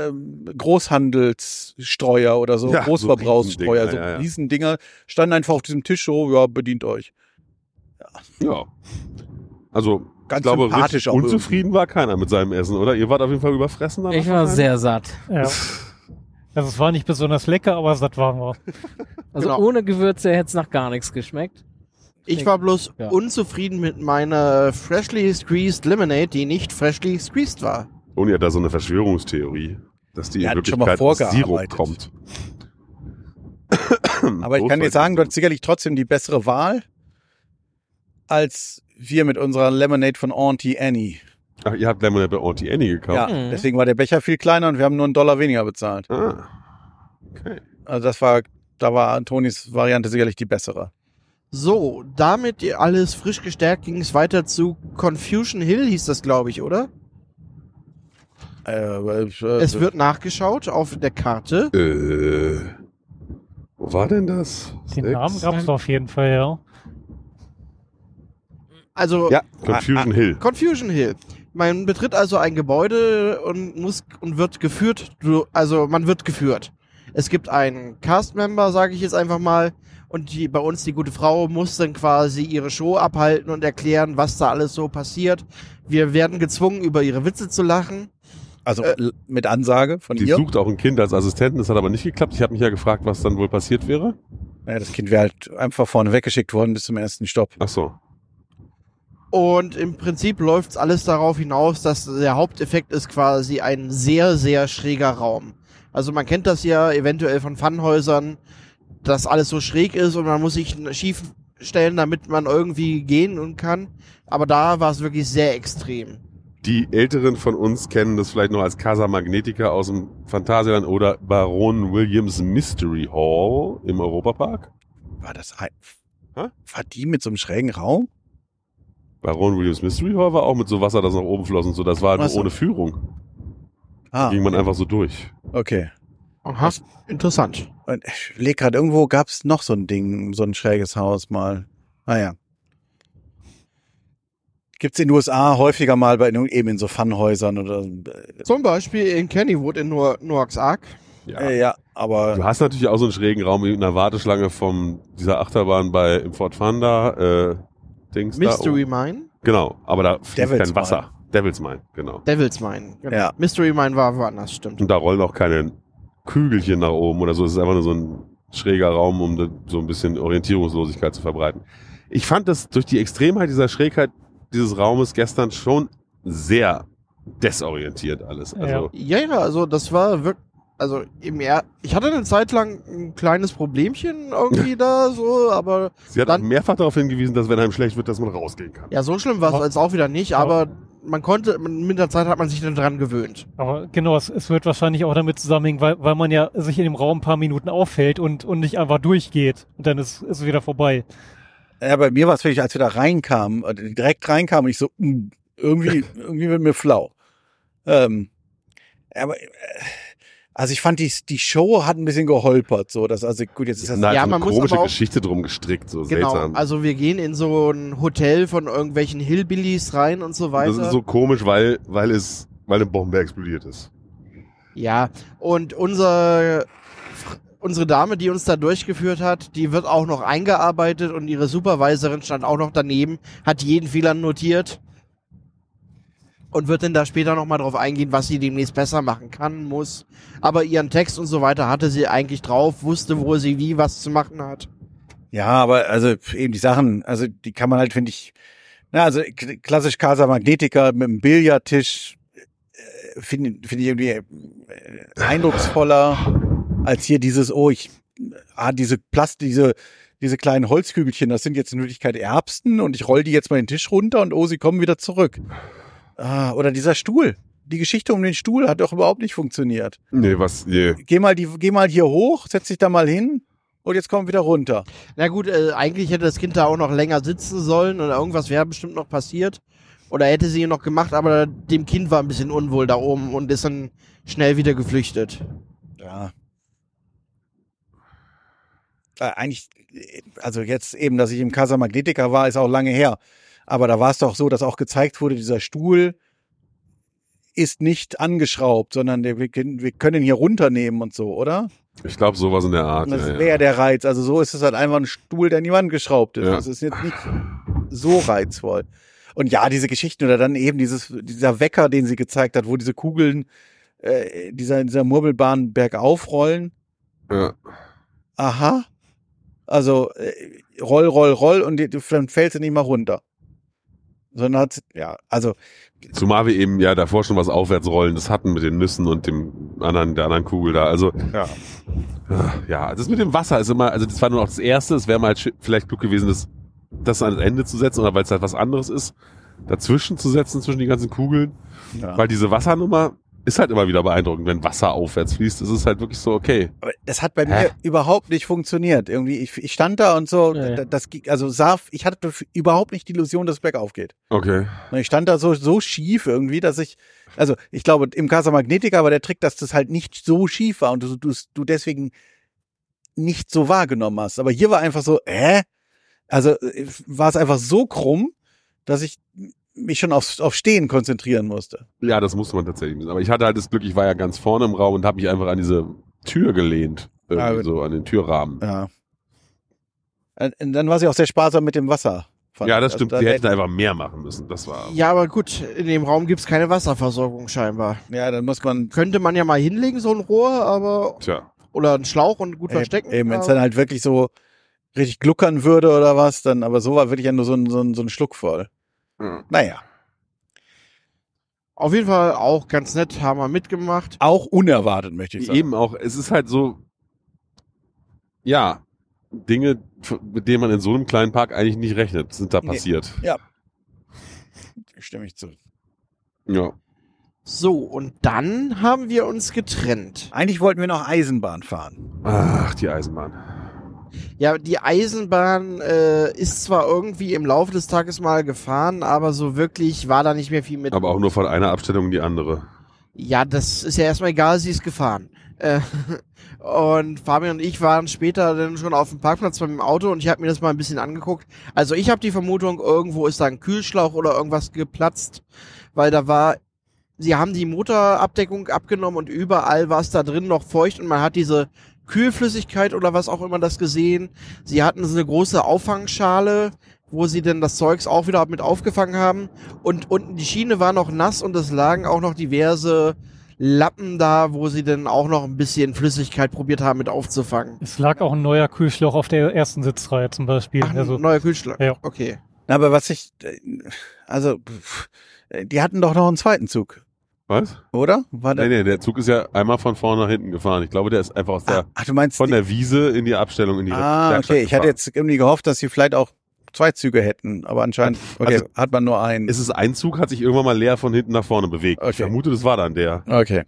Großhandelsstreuer oder so, Ja, so Großverbrauchsstreuer, so Riesendinger, ja. Riesendinger, standen einfach auf diesem Tisch so, ja, bedient euch. Ja. Also, Ganz ich glaube, sympathisch richtig auch unzufrieden war keiner mit seinem Essen, oder? Ihr wart auf jeden Fall überfressen danach. Ich war sehr satt. Ja. Also es war nicht besonders lecker, aber satt waren wir. Also Genau. ohne Gewürze hätte es nach gar nichts geschmeckt. Ich war bloß Ja. unzufrieden mit meiner Freshly Squeezed Lemonade, die nicht freshly squeezed war. Toni hat da so eine Verschwörungstheorie, dass die Er in hat schon mal Wirklichkeit aus Sirup vorgearbeitet. kommt. Aber ich kann dir sagen, du hast sicherlich trotzdem die bessere Wahl als wir mit unserer Lemonade von Auntie Annie. Ach, ihr habt Lemonade bei Auntie Annie gekauft? Ja, Mhm. deswegen war der Becher viel kleiner und wir haben nur $1 weniger bezahlt. Ah, okay. Also da war Antonis Variante sicherlich die bessere. So, damit alles frisch gestärkt ging es weiter zu Confusion Hill, hieß das, glaube ich, oder? Es wird nachgeschaut auf der Karte. Wo war denn das? Den Namen gab es auf jeden Fall, ja. Also Ja, Confusion Hill. Confusion Hill. Man betritt also ein Gebäude und wird geführt. Man wird geführt. Es gibt einen Cast-Member, sage ich jetzt einfach mal, und bei uns die gute Frau muss dann quasi ihre Show abhalten und erklären, was da alles so passiert. Wir werden gezwungen, über ihre Witze zu lachen. Also mit Ansage von Die ihr. sucht auch ein Kind als Assistenten, das hat aber nicht geklappt. Ich habe mich ja gefragt, was dann wohl passiert wäre. Naja, das Kind wäre halt einfach vorne weggeschickt worden bis zum ersten Stopp. Ach so. Und im Prinzip läuft alles darauf hinaus, dass der Haupteffekt ist quasi ein sehr, sehr schräger Raum. Also man kennt das ja eventuell von Funhäusern, dass alles so schräg ist und man muss sich schief stellen, damit man irgendwie gehen kann. Aber da war es wirklich sehr extrem. Die Älteren von uns kennen das vielleicht noch als Casa Magnetica aus dem Phantasialand oder Baron Williams Mystery Hall im Europapark. War das Hä? war die mit so einem schrägen Raum? Baron Williams Mystery Hall war auch mit so Wasser, das nach oben floss und so. Das war Ach nur so. ohne Führung. Ah, Ging man einfach so durch. okay. Aha, interessant. Und ich leg gerade, irgendwo gab es noch so ein Ding, so ein schräges Haus mal. Naja. Gibt's in den USA häufiger mal eben in so Funhäusern oder Zum Beispiel in Kennywood in Noah's Ark. Ja. ja, aber Du hast natürlich auch so einen schrägen Raum mit einer Warteschlange von dieser Achterbahn im Fort Thunder, Dings Mystery da. Mine. Genau, aber da fließt Devil's kein Wasser. Devil's Mine, genau. Devil's Mine. Genau. Ja. Mystery Mine war woanders, stimmt. Und da rollen auch keine Kügelchen nach oben oder so. Es ist einfach nur so ein schräger Raum, um so ein bisschen Orientierungslosigkeit zu verbreiten. Ich fand das durch die Extremheit dieser Schrägheit dieses Raumes gestern schon sehr desorientiert alles. Also, Ja, also das war wirklich, also ich hatte eine Zeit lang ein kleines Problemchen irgendwie da, so, aber sie hat dann- auch mehrfach darauf hingewiesen, dass wenn einem schlecht wird, dass man rausgehen kann. ja, so schlimm war es jetzt auch wieder nicht, aber mit der Zeit hat man sich dann dran gewöhnt. Aber genau, es wird wahrscheinlich auch damit zusammenhängen, weil man ja sich in dem Raum ein paar Minuten auffällt und nicht einfach durchgeht. Und dann ist es wieder vorbei. ja, bei mir war es wirklich, als wir da reinkamen, direkt reinkamen, und ich so, irgendwie wird mir flau. Aber also ich fand die Show hat ein bisschen geholpert, so, dass also gut, jetzt ist das Da Ja, ist so man eine muss komische aber auch- Geschichte drum gestrickt, so Genau, seltsam. also wir gehen in so ein Hotel von irgendwelchen Hillbillies rein und so weiter. Das ist so komisch, weil eine Bombe explodiert ist. Ja, und unsere Dame, die uns da durchgeführt hat, die wird auch noch eingearbeitet und ihre Supervisorin stand auch noch daneben, hat jeden Fehler notiert und wird dann da später nochmal drauf eingehen, was sie demnächst besser machen kann, muss. Aber ihren Text und so weiter hatte sie eigentlich drauf, wusste, wo sie wie was zu machen hat. ja, aber also eben die Sachen, also die kann man halt, finde ich, also klassisch Casa Magnetica mit einem Billardtisch finde ich irgendwie eindrucksvoller als hier dieses, diese kleinen Holzkügelchen, das sind jetzt in Wirklichkeit Erbsen und ich roll die jetzt mal den Tisch runter und sie kommen wieder zurück. Oder dieser Stuhl. Die Geschichte um den Stuhl hat doch überhaupt nicht funktioniert. Nee. Geh mal hier hoch, setz dich da mal hin und jetzt komm wieder runter. Na gut, eigentlich hätte das Kind da auch noch länger sitzen sollen oder irgendwas wäre bestimmt noch passiert. Oder hätte sie noch gemacht, aber dem Kind war ein bisschen unwohl da oben und ist dann schnell wieder geflüchtet. Ja. Eigentlich, also jetzt eben, dass ich im Casa Magnetica war, ist auch lange her. Aber da war es doch so, dass auch gezeigt wurde, dieser Stuhl ist nicht angeschraubt, sondern wir können ihn hier runternehmen und so, oder? Ich glaube, sowas in der Art. Und das ja. wäre der Reiz. Also so ist es halt einfach ein Stuhl, der in die Wand geschraubt ist. Ja. Das ist jetzt nicht so reizvoll. Und ja, diese Geschichten oder dann eben dieser Wecker, den sie gezeigt hat, wo diese Kugeln dieser Murmelbahn bergauf rollen. Ja. Aha. Also roll und dann fällst du nicht mal runter. Sondern der Zumal wir eben ja davor schon was Aufwärtsrollendes hatten mit den Nüssen und der anderen Kugel da. Also ja, das mit dem Wasser ist immer, also das war nur noch das Erste. Es wäre mal vielleicht klug gewesen, das ans Ende zu setzen, oder weil es halt was anderes ist, dazwischen zu setzen zwischen die ganzen Kugeln. Ja. Weil diese Wassernummer, ist halt immer wieder beeindruckend, wenn Wasser aufwärts fließt. Es ist halt wirklich so, okay. Aber das hat bei mir überhaupt nicht funktioniert. Irgendwie, ich stand da und so, Nee. ich hatte überhaupt nicht die Illusion, dass es bergauf geht. Okay. Ich stand da so schief irgendwie, dass ich glaube, im Casa Magnetica war der Trick, dass das halt nicht so schief war und du deswegen nicht so wahrgenommen hast. Aber hier war einfach so, also war es einfach so krumm, dass ich mich schon auf Stehen konzentrieren musste. Ja, das musste man tatsächlich. Aber ich hatte halt das Glück, ich war ja ganz vorne im Raum und habe mich einfach an diese Tür gelehnt. Irgendwie so an den Türrahmen. Ja. Und dann war sie auch sehr sparsam mit dem Wasser. Ja, das stimmt. Also, Die hätten einfach mehr machen müssen. Das war. Ja, aber gut, in dem Raum gibt's keine Wasserversorgung scheinbar. Ja, dann muss man Könnte man ja mal hinlegen, so ein Rohr, aber Tja. oder einen Schlauch und gut verstecken. eben, wenn es aber- dann halt wirklich so richtig gluckern würde oder was, dann, aber so war wirklich ja nur so ein Schluck voll. Ja. Naja, Auf jeden Fall auch ganz nett, haben wir mitgemacht. auch unerwartet, möchte ich sagen. Eben auch, es ist halt so, ja, Dinge, mit denen man in so einem kleinen Park eigentlich nicht rechnet, sind da Nee. passiert. Stimme ich zu. Ja. So, und dann haben wir uns getrennt. Eigentlich wollten wir noch Eisenbahn fahren. Ach, die Eisenbahn. Ja, die Eisenbahn ist zwar irgendwie im Laufe des Tages mal gefahren, aber so wirklich war da nicht mehr viel mit. Aber auch nur von einer Abstellung in die andere. Ja, das ist ja erstmal egal, sie ist gefahren. Und Fabian und ich waren später dann schon auf dem Parkplatz beim Auto und ich habe mir das mal ein bisschen angeguckt. Also ich habe die Vermutung, irgendwo ist da ein Kühlschlauch oder irgendwas geplatzt, weil sie haben die Motorabdeckung abgenommen und überall war es da drin noch feucht und man hat diese Kühlflüssigkeit oder was auch immer das gesehen. Sie hatten so eine große Auffangschale, wo sie denn das Zeugs auch wieder mit aufgefangen haben. Und unten die Schiene war noch nass und es lagen auch noch diverse Lappen da, wo sie dann auch noch ein bisschen Flüssigkeit probiert haben mit aufzufangen. Es lag auch ein neuer Kühlschlauch auf der ersten Sitzreihe zum Beispiel. Ach, Also, ein neuer Kühlschlag. Ja. Okay. Na, aber die hatten doch noch einen zweiten Zug, Was? oder? War Nee, der Zug ist ja einmal von vorne nach hinten gefahren. Ich glaube, der ist einfach aus der, Ach, du meinst von der Wiese in die Abstellung in die Werkstatt okay. Ich hatte gefahren. jetzt irgendwie gehofft, dass sie vielleicht auch 2 Züge hätten, aber anscheinend Also, hat man nur einen. Es ist ein Zug, hat sich irgendwann mal leer von hinten nach vorne bewegt. Okay. Ich vermute, das war dann der. Okay.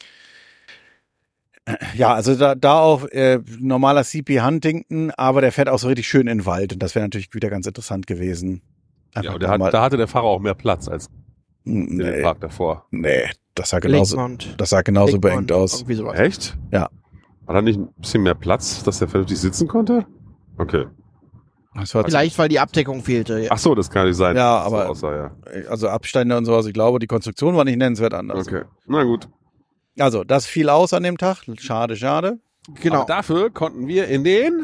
Ja, also da auch normaler CP Huntington, aber der fährt auch so richtig schön in den Wald und das wäre natürlich wieder ganz interessant gewesen. Ja, und mal- da hatte der Fahrer auch mehr Platz als in dem nee, Park davor. das sah genauso, Lakemont. beengt aus. Irgendwie sowas. Echt? Ja. War da nicht ein bisschen mehr Platz, dass der vernünftig sitzen konnte? Okay. Das war Vielleicht, weil die Abdeckung fehlte. Ja. Ach so, das kann nicht sein. Ja, dass es aber- so aussah, ja. also Abstände und sowas. Ich glaube, die Konstruktion war nicht nennenswert anders. Okay. Na gut. Also, das fiel aus an dem Tag. Schade. Genau. Aber dafür konnten wir in den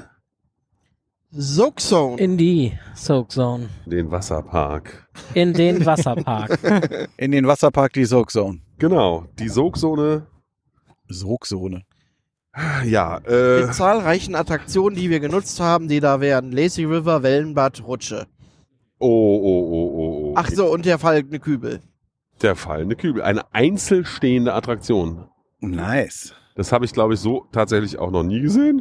Soakzone. In die Soak Zone. Wasserpark. In den Wasserpark. In den Wasserpark die Soakzone. Genau, die Soakzone. Soakzone. Ja, Mit zahlreichen Attraktionen, die wir genutzt haben, die da wären Lazy River, Wellenbad, Rutsche. oh. Ach so, und der fallende Kübel. Der fallende Kübel. Eine einzelstehende Attraktion. Nice. Das habe ich, glaube ich, so tatsächlich auch noch nie gesehen.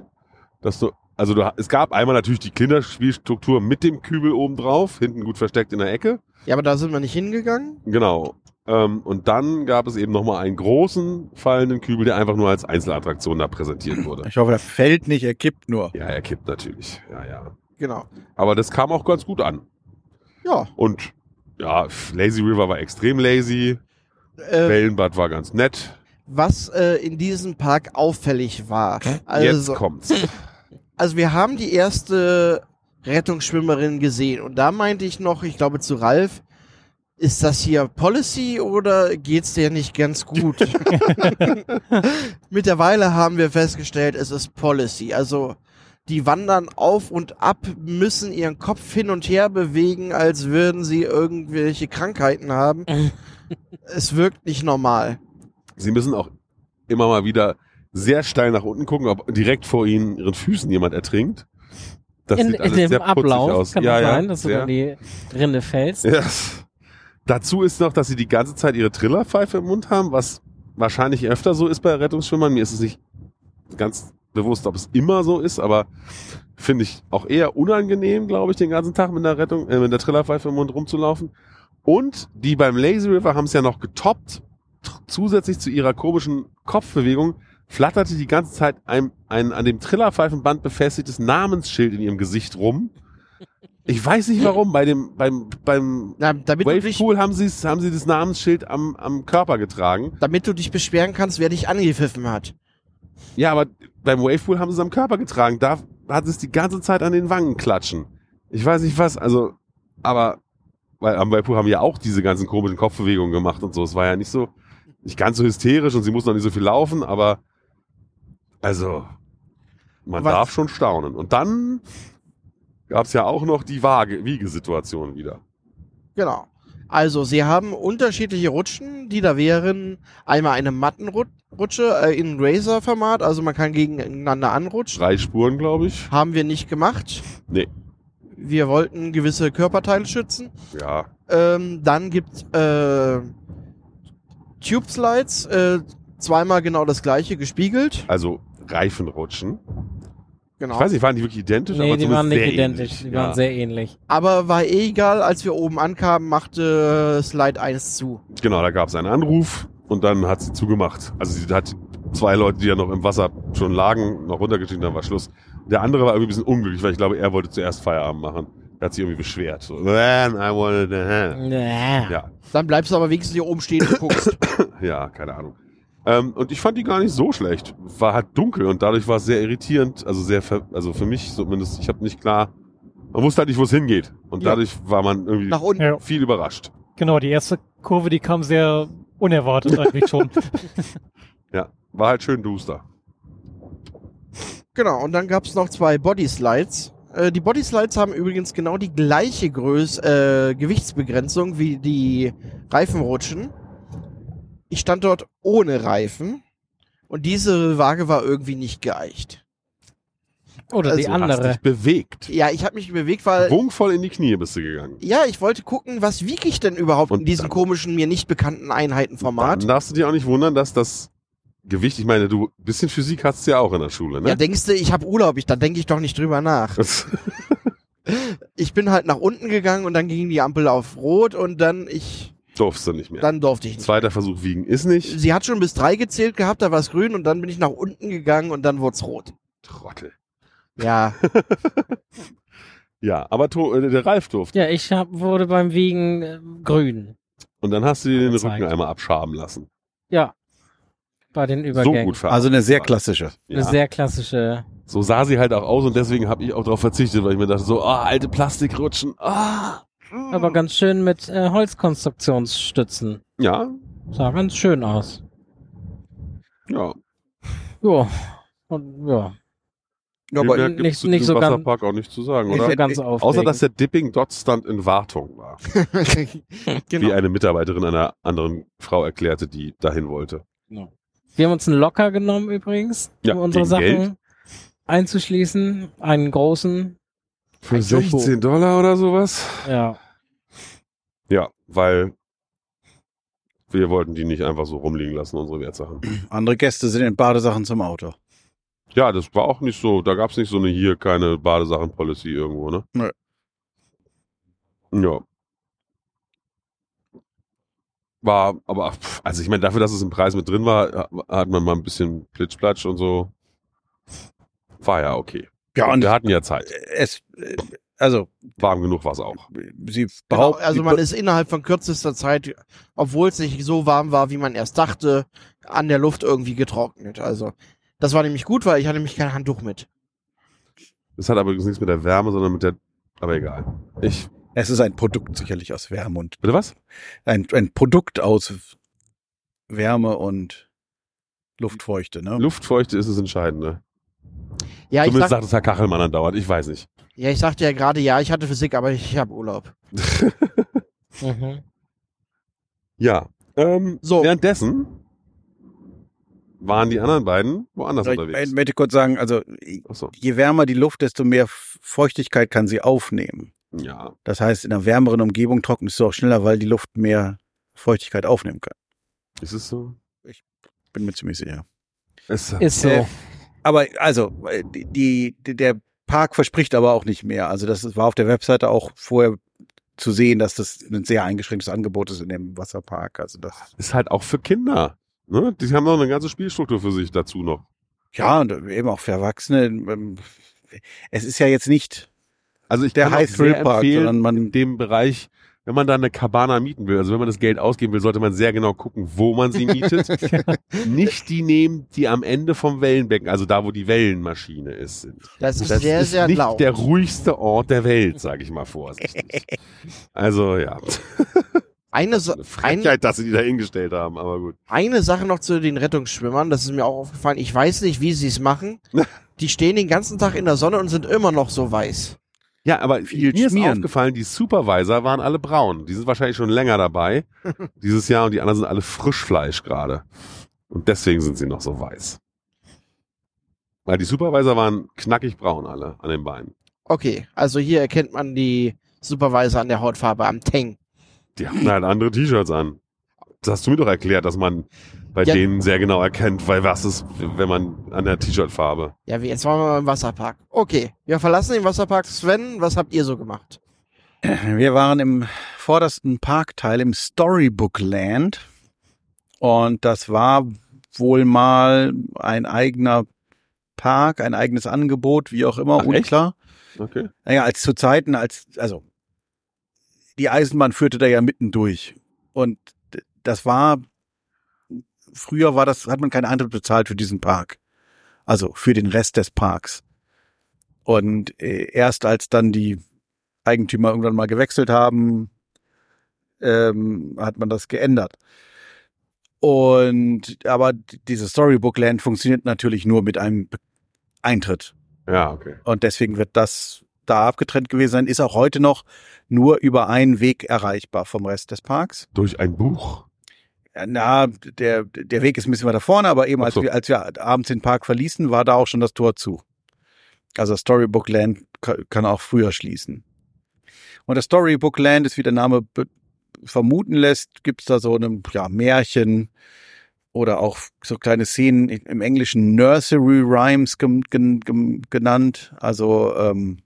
Es gab einmal natürlich die Kinderspielstruktur mit dem Kübel oben drauf, hinten gut versteckt in der Ecke. Ja, aber da sind wir nicht hingegangen. Genau. Und dann gab es eben nochmal einen großen fallenden Kübel, der einfach nur als Einzelattraktion da präsentiert wurde. Ich hoffe, er fällt nicht, er kippt nur. Ja, er kippt natürlich. Ja. Genau. Aber das kam auch ganz gut an. Ja. Und ja, Lazy River war extrem lazy. Wellenbad war ganz nett. Was in diesem Park auffällig war. Jetzt Also, kommt's. also wir haben die erste Rettungsschwimmerin gesehen und da meinte ich noch, ich glaube zu Ralf, ist das hier Policy oder geht's dir nicht ganz gut? Mittlerweile haben wir festgestellt, es ist Policy. Also die wandern auf und ab, müssen ihren Kopf hin und her bewegen, als würden sie irgendwelche Krankheiten haben. Es wirkt nicht normal. Sie müssen auch immer mal wieder sehr steil nach unten gucken, ob direkt vor ihnen ihren Füßen jemand ertrinkt. Das In sieht alles dem sehr putzig Ablauf aus. kann ja, das ja, sein, dass du sehr. in die Rinne fällst. Ja. Dazu ist noch, dass sie die ganze Zeit ihre Trillerpfeife im Mund haben, was wahrscheinlich öfter so ist bei Rettungsschwimmern. Mir ist es nicht ganz bewusst, ob es immer so ist, aber finde ich auch eher unangenehm, glaube ich, den ganzen Tag mit der mit der Trillerpfeife im Mund rumzulaufen. Und die beim Lazy River haben es ja noch getoppt. zusätzlich zu ihrer komischen Kopfbewegung flatterte die ganze Zeit ein an dem Trillerpfeifenband befestigtes Namensschild in ihrem Gesicht rum. Ich weiß nicht warum, beim Wavepool haben sie das Namensschild am Körper getragen. Damit du dich beschweren kannst, wer dich angepfiffen hat. Ja, aber beim Wavepool haben sie es am Körper getragen. Da hat es die ganze Zeit an den Wangen klatschen. Ich weiß nicht was, also, aber, weil am Wavepool haben ja auch diese ganzen komischen Kopfbewegungen gemacht und so. Es war ja nicht ganz so hysterisch und sie mussten auch nicht so viel laufen, aber, also, man darf schon staunen. Und dann gab es ja auch noch die Wiegesituation wieder. Genau. Also, sie haben unterschiedliche Rutschen, die da wären einmal eine Mattenrutsche in Razer-Format, also man kann gegeneinander anrutschen. 3 Spuren, glaube ich. Haben wir nicht gemacht. Nee. Wir wollten gewisse Körperteile schützen. Ja. Dann gibt's Tube Slides, zweimal genau das gleiche, gespiegelt. Also Reifenrutschen. Genau. Ich weiß nicht, waren die wirklich identisch? Nee, aber die waren zumindest nicht sehr identisch, ähnlich. die waren sehr ähnlich. Aber war egal, als wir oben ankamen, machte Slide 1 zu. Genau, da gab es einen Anruf und dann hat sie zugemacht. Also sie hat 2 Leute, die ja noch im Wasser schon lagen, noch runtergeschieden, dann war Schluss. Der andere war irgendwie ein bisschen unglücklich, weil ich glaube, er wollte zuerst Feierabend machen. Er hat sich irgendwie beschwert. So, "Man, I wanted to have." Ja, Dann bleibst du aber wenigstens hier oben stehen und guckst. ja, keine Ahnung. Und ich fand die gar nicht so schlecht. War halt dunkel und dadurch war es sehr irritierend. Also für mich zumindest, ich habe nicht klar, man wusste halt nicht, wo es hingeht. Und Ja. dadurch war man irgendwie Nach unten. Ja. viel überrascht. Genau, die erste Kurve, die kam sehr unerwartet eigentlich schon. Ja, war halt schön duster. Genau, und dann gab's noch 2 Body Slides. Die Body Slides haben übrigens genau die gleiche Gewichtsbegrenzung wie die Reifenrutschen. Ich stand dort ohne Reifen und diese Waage war irgendwie nicht geeicht. Oder die Also, Du hast andere. dich bewegt. Ja, ich habe mich bewegt, weil Schwungvoll in die Knie bist du gegangen. ja, ich wollte gucken, was wiege ich denn überhaupt Und in diesem dann- komischen, mir nicht bekannten Einheitenformat. Dann darfst du dir auch nicht wundern, dass das Gewicht, ich meine, du ein bisschen Physik hast du ja auch in der Schule, ne? Ja, denkst du, ich habe Urlaub, da denke ich doch nicht drüber nach. Ich bin halt nach unten gegangen und dann ging die Ampel auf Rot und dann Durfst du nicht mehr. durfte ich nicht. Zweiter Versuch wiegen ist nicht. Sie hat schon bis 3 gezählt gehabt, da war es grün und dann bin ich nach unten gegangen und dann wurde es rot. Trottel. Ja, Ja, aber der Ralf durfte. Ja, wurde beim Wiegen grün. Und dann hast du dir den Gezeigt. Rücken einmal abschaben lassen. Ja. Bei den So Übergängen. gut verarbeitet. Also eine sehr klassische. Ja. Eine sehr klassische. So sah sie halt auch aus und deswegen habe ich auch darauf verzichtet, weil ich mir dachte, so, alte Plastikrutschen. Aber ganz schön mit Holzkonstruktionsstützen. Ja, Sah ganz schön aus. ja. Ja. Und ja. Ja, Viel aber mehr gibt's nicht- zu nicht diesem so ganz- Wasserpark auch nicht zu sagen, Nicht oder? so ganz aufregend. Außer, dass der Dipping Dot Stand in Wartung war. Wie genau. eine Mitarbeiterin einer anderen Frau erklärte, die dahin wollte. Wir haben uns einen Locker genommen übrigens, Ja, um unsere gegen Sachen Geld. einzuschließen. Einen großen. Für Ein Jumbo. $16 oder sowas? Ja. Ja, weil wir wollten die nicht einfach so rumliegen lassen, unsere Wertsachen. andere Gäste sind in Badesachen zum Auto. Ja, das war auch nicht so, da gab es nicht so eine hier keine Badesachen-Policy irgendwo, ne? Nö. Ja. War, aber, also ich meine, dafür, dass es im Preis mit drin war, hat man mal ein bisschen Plitschplatsch und so. War ja okay. Ja, und wir hatten ja Zeit. also, Warm genug war es auch. sie Genau, behaupten, also man ist innerhalb von kürzester Zeit, obwohl es nicht so warm war, wie man erst dachte, an der Luft irgendwie getrocknet. Also das war nämlich gut, weil ich hatte nämlich kein Handtuch mit. Das hat aber nichts mit der Wärme, sondern mit der, aber egal. es ist ein Produkt sicherlich aus Wärme und Bitte was? ein Produkt aus Wärme und Luftfeuchte, ne? Luftfeuchte ist das Entscheidende. Ja, Zumindest sagt es Herr Kachelmann andauernd, ich weiß nicht. ich sagte ja gerade, ja, ich hatte Physik, aber ich habe Urlaub. Mhm. Ja. So. Währenddessen waren die anderen beiden woanders unterwegs. Ich möchte kurz sagen, also Achso. je wärmer die Luft, desto mehr Feuchtigkeit kann sie aufnehmen. Ja. Das heißt, in einer wärmeren Umgebung trocknest du auch schneller, weil die Luft mehr Feuchtigkeit aufnehmen kann. Ist es so? Bin mir ziemlich sicher. Ist so. Aber also, der Park verspricht aber auch nicht mehr. Also das war auf der Webseite auch vorher zu sehen, dass das ein sehr eingeschränktes Angebot ist in dem Wasserpark. Also das Ist halt auch für Kinder. Ne? Die haben noch eine ganze Spielstruktur für sich dazu noch. ja, und eben auch für Erwachsene. Es ist ja jetzt nicht Also ich der kann auch High sehr Thrill Park, empfehlen, sondern man in dem Bereich, wenn man da eine Cabana mieten will, also wenn man das Geld ausgeben will, sollte man sehr genau gucken, wo man sie mietet. Nicht die nehmen, die am Ende vom Wellenbecken, also da, wo die Wellenmaschine ist. Das ist Das sehr, ist sehr nicht laut. der ruhigste Ort der Welt, sage ich mal vorsichtig. Also ja, Eine Frechheit, dass sie die da hingestellt haben, aber gut. Sache noch zu den Rettungsschwimmern, das ist mir auch aufgefallen. Ich weiß nicht, wie sie es machen. Die stehen den ganzen Tag in der Sonne und sind immer noch so weiß. Ja, aber Viel mir ist schmieren. aufgefallen, die Supervisor waren alle braun. Die sind wahrscheinlich schon länger dabei dieses Jahr und die anderen sind alle Frischfleisch gerade. Und deswegen sind sie noch so weiß. Weil die Supervisor waren knackig braun alle an den Beinen. Okay, also hier erkennt man die Supervisor an der Hautfarbe, am Teng. Die hatten halt andere T-Shirts an. Das hast du mir doch erklärt, dass man bei Ja. denen sehr genau erkennt, weil was ist, wenn man an der T-Shirt-Farbe. Ja, jetzt waren wir mal im Wasserpark. Okay, wir verlassen den Wasserpark. Sven, was habt ihr so gemacht? Wir waren im vordersten Parkteil im Storybook Land und das war wohl mal ein eigener Park, ein eigenes Angebot, wie auch immer, Ach, echt? unklar. Okay. Naja, als zu Zeiten, also die Eisenbahn führte da ja mitten durch und das war, früher hat man keinen Eintritt bezahlt für diesen Park, also für den Rest des Parks. Und erst als dann die Eigentümer irgendwann mal gewechselt haben, hat man das geändert. Aber dieses Storybook Land funktioniert natürlich nur mit einem Eintritt. Ja, okay. Und deswegen wird das da abgetrennt gewesen sein, ist auch heute noch nur über einen Weg erreichbar vom Rest des Parks. Durch ein Buch. Ja, na, der Weg ist ein bisschen weiter vorne, aber eben Ach so. als wir abends den Park verließen, war da auch schon das Tor zu. Also Storybook Land kann auch früher schließen. Und das Storybook Land ist, wie der Name vermuten lässt, gibt's da so ein Märchen oder auch so kleine Szenen im Englischen Nursery Rhymes genannt. Also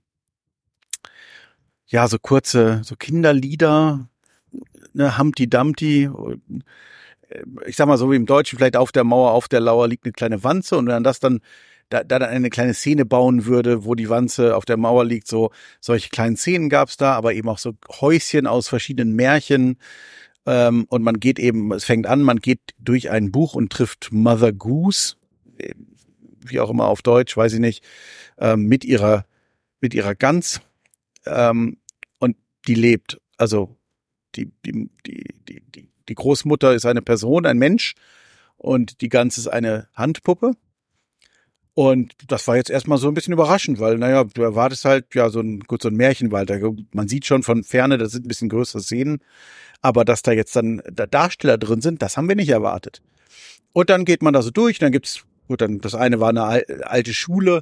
so kurze, so Kinderlieder, ne, Humpty Dumpty. Ich sag mal so wie im Deutschen, vielleicht auf der Mauer, auf der Lauer liegt eine kleine Wanze und wenn man das dann da dann eine kleine Szene bauen würde, wo die Wanze auf der Mauer liegt, so solche kleinen Szenen gab's da, aber eben auch so Häuschen aus verschiedenen Märchen. Und man geht eben, es fängt an, man geht durch ein Buch und trifft Mother Goose, wie auch immer auf Deutsch, weiß ich nicht, mit ihrer Gans, und die lebt. Also die Großmutter ist eine Person, ein Mensch, und die Gans ist eine Handpuppe. Und das war jetzt erstmal so ein bisschen überraschend, weil, du erwartest halt so ein Märchenwald. Man sieht schon von Ferne, das sind ein bisschen größere Szenen, aber dass da jetzt dann Darsteller drin sind, das haben wir nicht erwartet. Und dann geht man da so durch, dann gibt's, dann das eine war eine alte Schule,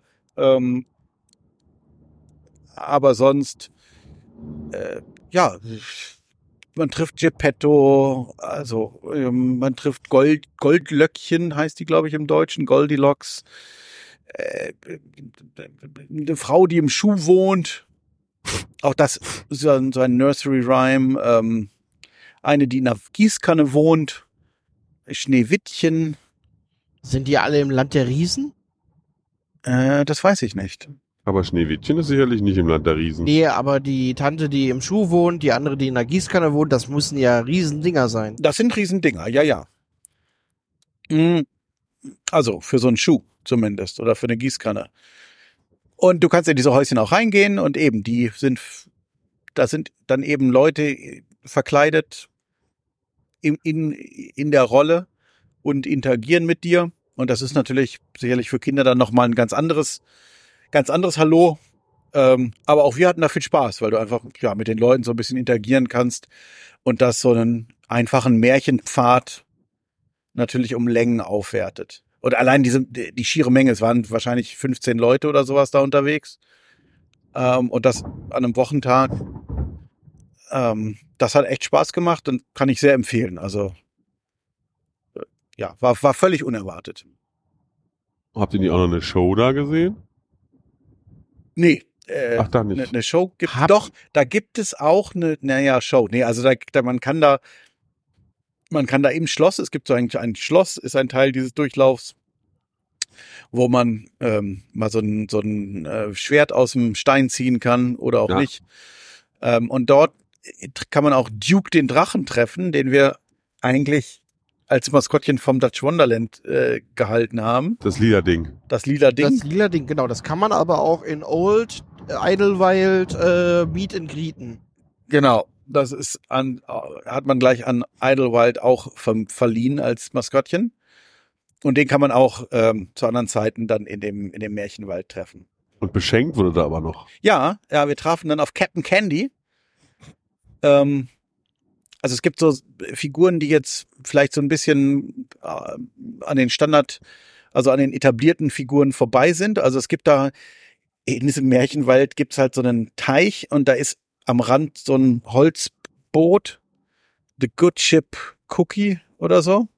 aber sonst, man trifft Geppetto, also man trifft Goldlöckchen, heißt die, glaube ich, im Deutschen, Goldilocks. Eine Frau, die im Schuh wohnt. Auch das ist so ein Nursery Rhyme. Eine, die in einer Gießkanne wohnt. Schneewittchen. Sind die alle im Land der Riesen? Das weiß ich nicht. Aber Schneewittchen ist sicherlich nicht im Land der Riesen. Nee, aber die Tante, die im Schuh wohnt, die andere, die in der Gießkanne wohnt, das müssen ja Riesendinger sein. Das sind Riesendinger, ja. Also für so einen Schuh zumindest oder für eine Gießkanne. Und du kannst in diese Häuschen auch reingehen und eben, da sind dann eben Leute verkleidet in der Rolle und interagieren mit dir. Und das ist natürlich sicherlich für Kinder dann nochmal ein ganz anderes Hallo. Aber auch wir hatten da viel Spaß, weil du einfach mit den Leuten so ein bisschen interagieren kannst und das so einen einfachen Märchenpfad natürlich um Längen aufwertet. Und allein die schiere Menge, es waren wahrscheinlich 15 Leute oder sowas da unterwegs. Und das an einem Wochentag. Das hat echt Spaß gemacht und kann ich sehr empfehlen. Also war völlig unerwartet. Habt ihr nicht auch noch eine Show da gesehen? Nee, Ach, da nicht. eine Show gibt. Doch, da gibt es auch eine Show. Nee, also man kann da im Schloss, es gibt so ein Schloss, ist ein Teil dieses Durchlaufs, wo man mal so ein Schwert aus dem Stein ziehen kann oder auch nicht. Und dort kann man auch Duke den Drachen treffen, den wir eigentlich als Maskottchen vom Dutch Wonderland gehalten haben. Das lila Ding. Das lila Ding. Das lila Ding, genau. Das kann man aber auch in Old Idlewild Meet and Greeten. Genau. Das ist hat man gleich an Idlewild auch verliehen als Maskottchen. Und den kann man auch zu anderen Zeiten dann in dem Märchenwald treffen. Und beschenkt wurde da aber noch. Ja, wir trafen dann auf Captain Candy. Also es gibt so Figuren, die jetzt vielleicht so ein bisschen an den Standard, also an den etablierten Figuren vorbei sind. Also es gibt da, in diesem Märchenwald gibt's halt so einen Teich und da ist am Rand so ein Holzboot, The Good Ship Cookie oder so.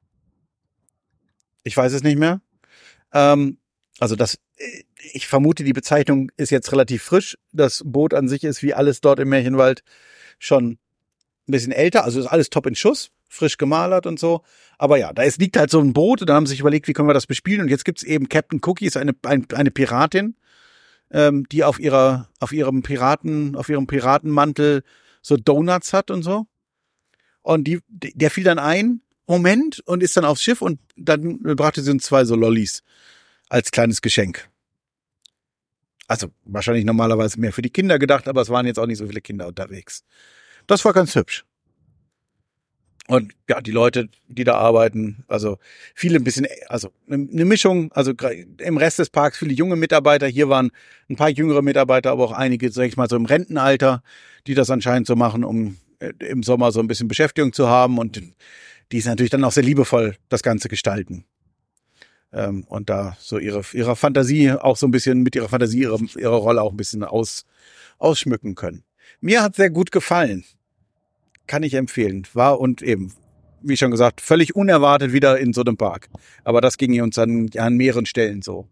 Ich weiß es nicht mehr. Also ich vermute, die Bezeichnung ist jetzt relativ frisch. Das Boot an sich ist wie alles dort im Märchenwald schon ein bisschen älter. Also ist alles top in Schuss, frisch gemalert und so. Aber ja, liegt halt so ein Boot und dann haben sie sich überlegt, wie können wir das bespielen. Und jetzt gibt's eben Captain Cookie, ist eine Piratin, die auf ihrem Piratenmantel so Donuts hat und so. Und der fiel dann ein, Moment, und ist dann aufs Schiff und dann brachte sie uns 2 so Lollis als kleines Geschenk. Also wahrscheinlich normalerweise mehr für die Kinder gedacht, aber es waren jetzt auch nicht so viele Kinder unterwegs. Das war ganz hübsch. Und ja, die Leute, die da arbeiten, also viele ein bisschen, also eine Mischung, also im Rest des Parks viele junge Mitarbeiter, hier waren ein paar jüngere Mitarbeiter, aber auch einige, sag ich mal, so im Rentenalter, die das anscheinend so machen, um im Sommer so ein bisschen Beschäftigung zu haben und die ist natürlich dann auch sehr liebevoll das Ganze gestalten. Und da so ihre Fantasie auch so ein bisschen mit ihrer Fantasie ihre Rolle auch ein bisschen ausschmücken können. Mir hat sehr gut gefallen. Kann ich empfehlen. War und eben, wie schon gesagt, völlig unerwartet wieder in so einem Park. Aber das ging uns dann an mehreren Stellen so.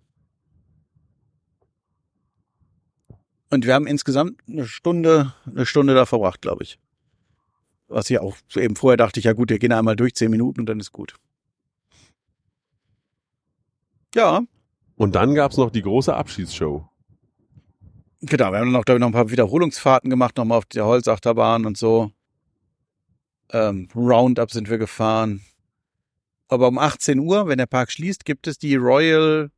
Und wir haben insgesamt eine Stunde da verbracht, glaube ich. Was ich auch eben vorher dachte ich, ja gut, wir gehen einmal durch 10 Minuten und dann ist gut. Ja. Und dann gab's noch die große Abschiedsshow. Genau, wir haben noch, glaube ich, noch ein paar Wiederholungsfahrten gemacht, nochmal auf der Holzachterbahn und so. Roundup sind wir gefahren. Aber um 18 Uhr, wenn der Park schließt, gibt es die Royal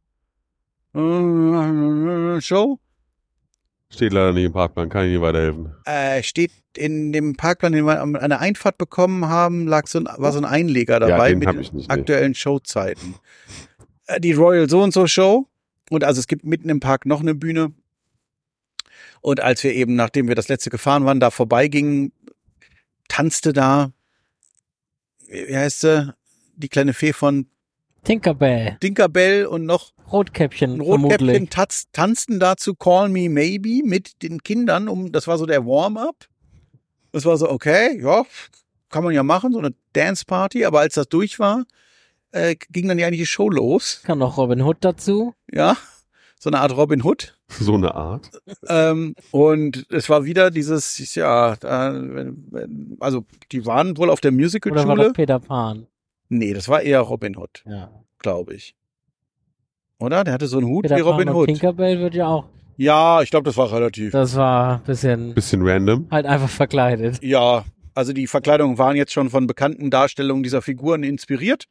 Show. Steht leider nicht im Parkplan, kann ich nicht weiterhelfen. Steht in dem Parkplan, den wir an der Einfahrt bekommen haben, war so ein Einleger dabei mit aktuellen Showzeiten. Die Royal So-und-so Show. Und also es gibt mitten im Park noch eine Bühne. Und als wir eben, nachdem wir das letzte gefahren waren, da vorbeigingen, tanzte da, wie heißt sie, die kleine Fee von Tinkerbell und noch Rotkäppchen tanzten da zu Call Me Maybe mit den Kindern, das war so der Warm-up. Das war so, okay, ja, kann man ja machen, so eine Dance-Party, aber als das durch war, ging dann ja eigentlich die Show los. Kann noch Robin Hood dazu. Ja, so eine Art Robin Hood. So eine Art. Und es war wieder dieses, ja, also die waren wohl auf der Musical-Schule. Oder war das Peter Pan? Nee, das war eher Robin Hood, ja, glaube ich. Oder? Der hatte so einen Hut Peter wie Robin Pan Hood. Und Tinkerbell wird ja auch. Ja, ich glaube, das war relativ. Das war ein bisschen random. Halt einfach verkleidet. Ja, also die Verkleidungen waren jetzt schon von bekannten Darstellungen dieser Figuren inspiriert.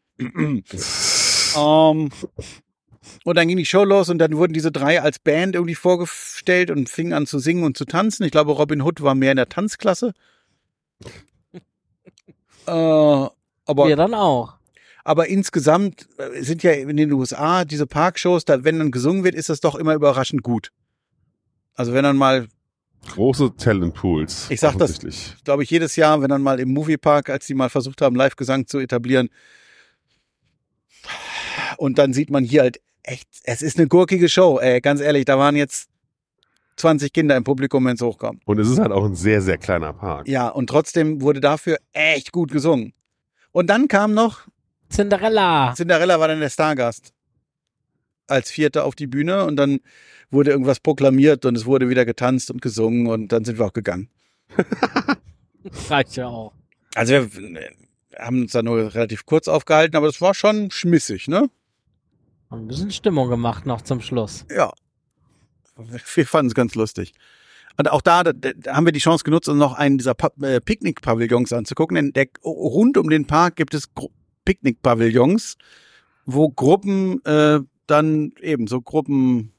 Und dann ging die Show los und dann wurden diese 3 als Band irgendwie vorgestellt und fingen an zu singen und zu tanzen. Ich glaube, Robin Hood war mehr in der Tanzklasse. Aber wir dann auch. Aber insgesamt sind ja in den USA diese Parkshows, da wenn dann gesungen wird, ist das doch immer überraschend gut. Also wenn dann mal große Talentpools. Ich sag das, glaube ich, jedes Jahr, wenn dann mal im Moviepark, als die mal versucht haben, Live-Gesang zu etablieren. Und dann sieht man hier halt echt, es ist eine gurkige Show, ey, ganz ehrlich, da waren jetzt 20 Kinder im Publikum, wenn es hochkommt. Und es ist halt auch ein sehr, sehr kleiner Park. Ja, und trotzdem wurde dafür echt gut gesungen. Und dann kam noch Cinderella. Cinderella war dann der Stargast. als Vierte auf die Bühne und dann wurde irgendwas proklamiert und es wurde wieder getanzt und gesungen und dann sind wir auch gegangen. Reicht ja auch. Also wir haben uns da nur relativ kurz aufgehalten, aber das war schon schmissig, ne? Haben ein bisschen Stimmung gemacht noch zum Schluss. Ja. Wir fanden es ganz lustig. Und auch da haben wir die Chance genutzt, uns noch einen dieser Picknick-Pavillons anzugucken. Denn rund um den Park gibt es Picknick-Pavillons, wo Gruppen dann eben so Gruppen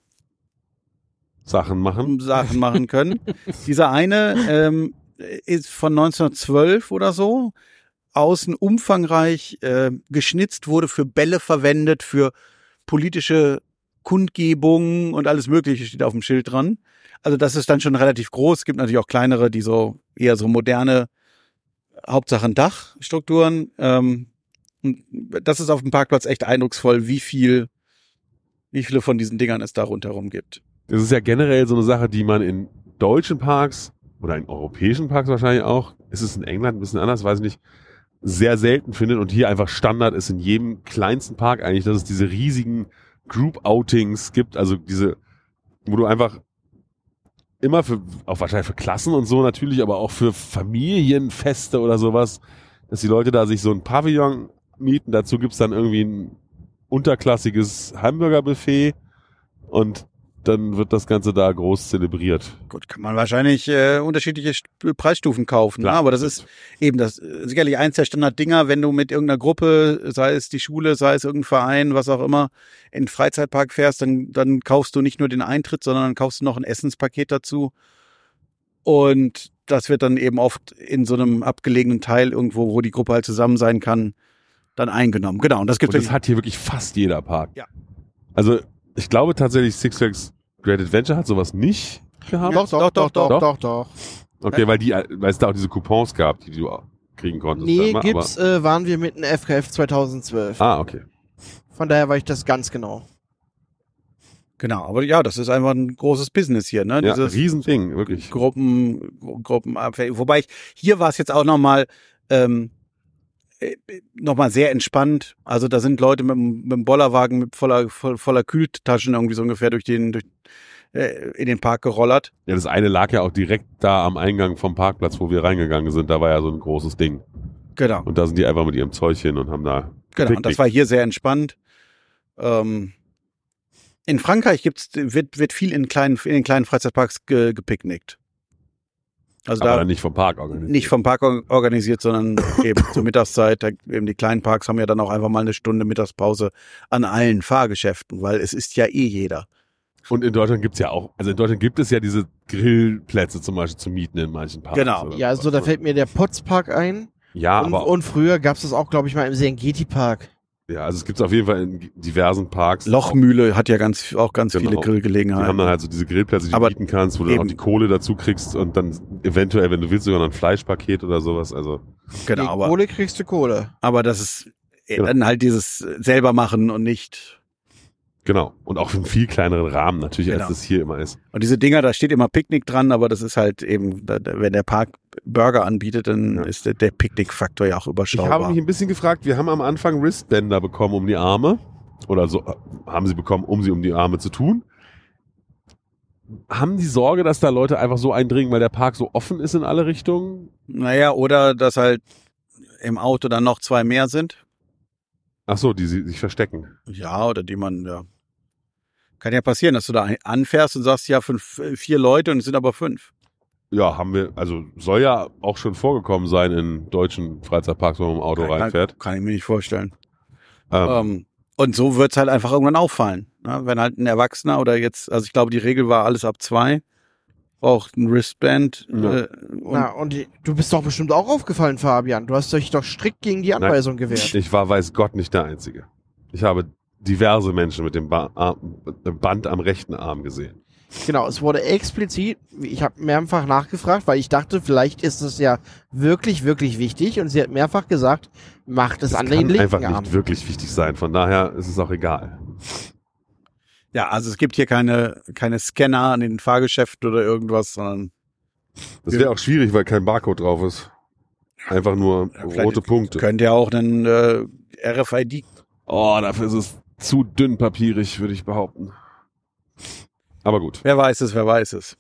Sachen machen können. Dieser eine ist von 1912 oder so, außen umfangreich geschnitzt, wurde für Bälle verwendet, für politische Kundgebungen und alles Mögliche steht auf dem Schild dran. Also das ist dann schon relativ groß. Es gibt natürlich auch kleinere, die so eher so moderne, Hauptsache ein Dachstrukturen. Das ist auf dem Parkplatz echt eindrucksvoll, wie viele von diesen Dingern es da rundherum gibt. Das ist ja generell so eine Sache, die man in deutschen Parks oder in europäischen Parks wahrscheinlich auch, ist es in England ein bisschen anders, weiß ich nicht, sehr selten findet und hier einfach Standard ist in jedem kleinsten Park eigentlich, dass es diese riesigen Group-Outings gibt, also diese, wo du einfach immer auch wahrscheinlich für Klassen und so natürlich, aber auch für Familienfeste oder sowas, dass die Leute da sich so ein Pavillon mieten, dazu gibt's dann irgendwie ein unterklassiges Hamburgerbuffet und dann wird das Ganze da groß zelebriert. Gut, kann man wahrscheinlich unterschiedliche Preisstufen kaufen. Klar, ne? Aber das ist eben das sicherlich eins der Standarddinger, wenn du mit irgendeiner Gruppe, sei es die Schule, sei es irgendein Verein, was auch immer, in den Freizeitpark fährst, dann kaufst du nicht nur den Eintritt, sondern dann kaufst du noch ein Essenspaket dazu. Und das wird dann eben oft in so einem abgelegenen Teil irgendwo, wo die Gruppe halt zusammen sein kann, dann eingenommen. Genau. Und das hat hier wirklich fast jeder Park. Ja. Also ich glaube tatsächlich, Six Flags Great Adventure hat sowas nicht gehabt. Doch. Okay, weil es da auch diese Coupons gab, die du kriegen konntest. Nee, einmal, gibt's, waren wir mit einem FKF 2012. Ah, okay. Von daher war ich das ganz genau. Genau, aber ja, das ist einfach ein großes Business hier, ne? Ja, Dieses Riesending, wirklich. Gruppen, wobei hier war es jetzt auch nochmal sehr entspannt. Also da sind Leute mit dem Bollerwagen mit voller Kühltaschen irgendwie so ungefähr in den Park gerollert. Ja, das eine lag ja auch direkt da am Eingang vom Parkplatz, wo wir reingegangen sind. Da war ja so ein großes Ding. Genau. Und da sind die einfach mit ihrem Zeug hin und haben da Genau, und das war hier sehr entspannt. In Frankreich wird viel in den kleinen Freizeitparks gepicknickt. Also aber da dann nicht vom Park organisiert. Nicht vom Park organisiert, sondern eben zur Mittagszeit. Eben die kleinen Parks haben ja dann auch einfach mal eine Stunde Mittagspause an allen Fahrgeschäften, weil es ist ja eh jeder. Und in Deutschland gibt's ja auch, also in Deutschland gibt es ja diese Grillplätze zum Beispiel zu mieten in manchen Parks. Genau. Ja, also da fällt mir der Potzpark ein. Ja, und früher gab's das auch, glaube ich, mal im Serengeti-Park. Ja, also es gibt's auf jeden Fall in diversen Parks. Lochmühle hat ja ganz viele Genau. Grillgelegenheiten. Die haben dann halt so diese Grillplätze, die du mieten kannst, wo du dann auch die Kohle dazu kriegst und dann eventuell, wenn du willst, sogar noch ein Fleischpaket oder sowas. Also genau, aber Kohle kriegst du Kohle. Aber das ist dann halt dieses selber machen und nicht. Genau. Und auch in viel kleineren Rahmen natürlich, als das hier immer ist. Und diese Dinger, da steht immer Picknick dran, aber das ist halt eben, wenn der Park Burger anbietet, dann ist der Picknick-Faktor ja auch überschaubar. Ich habe mich ein bisschen gefragt, wir haben am Anfang Wristbänder bekommen um die Arme. Oder so haben sie bekommen, um sie um die Arme zu tun. Haben die Sorge, dass da Leute einfach so eindringen, weil der Park so offen ist in alle Richtungen? Naja, oder dass halt im Auto dann noch 2 mehr sind. Ach so, die sich verstecken. Ja, oder die man, ja. Kann ja passieren, dass du da anfährst und sagst, ja, 4 Leute und es sind aber 5. Ja, haben wir, also soll ja auch schon vorgekommen sein in deutschen Freizeitparks, wo man im Auto reinfährt. Kann ich mir nicht vorstellen. Und so wird's halt einfach irgendwann auffallen. Ne? Wenn halt ein Erwachsener oder jetzt, also ich glaube, die Regel war alles ab 2, braucht ein Wristband. Ja. Und du bist doch bestimmt auch aufgefallen, Fabian. Du hast dich doch strikt gegen die Anweisung gewehrt. Ich war, weiß Gott, nicht der Einzige. Ich habe diverse Menschen mit dem Band am rechten Arm gesehen. Genau, es wurde explizit, ich habe mehrfach nachgefragt, weil ich dachte, vielleicht ist es ja wirklich, wirklich wichtig und sie hat mehrfach gesagt, macht es an den linken Arm. Das kann einfach nicht wirklich wichtig sein, von daher ist es auch egal. Ja, also es gibt hier keine Scanner an den Fahrgeschäften oder irgendwas, sondern das wäre auch schwierig, weil kein Barcode drauf ist. Einfach nur rote Punkte. Könnt ihr auch einen RFID. Oh, dafür ist es zu dünnpapierig, würde ich behaupten. Aber gut. Wer weiß es.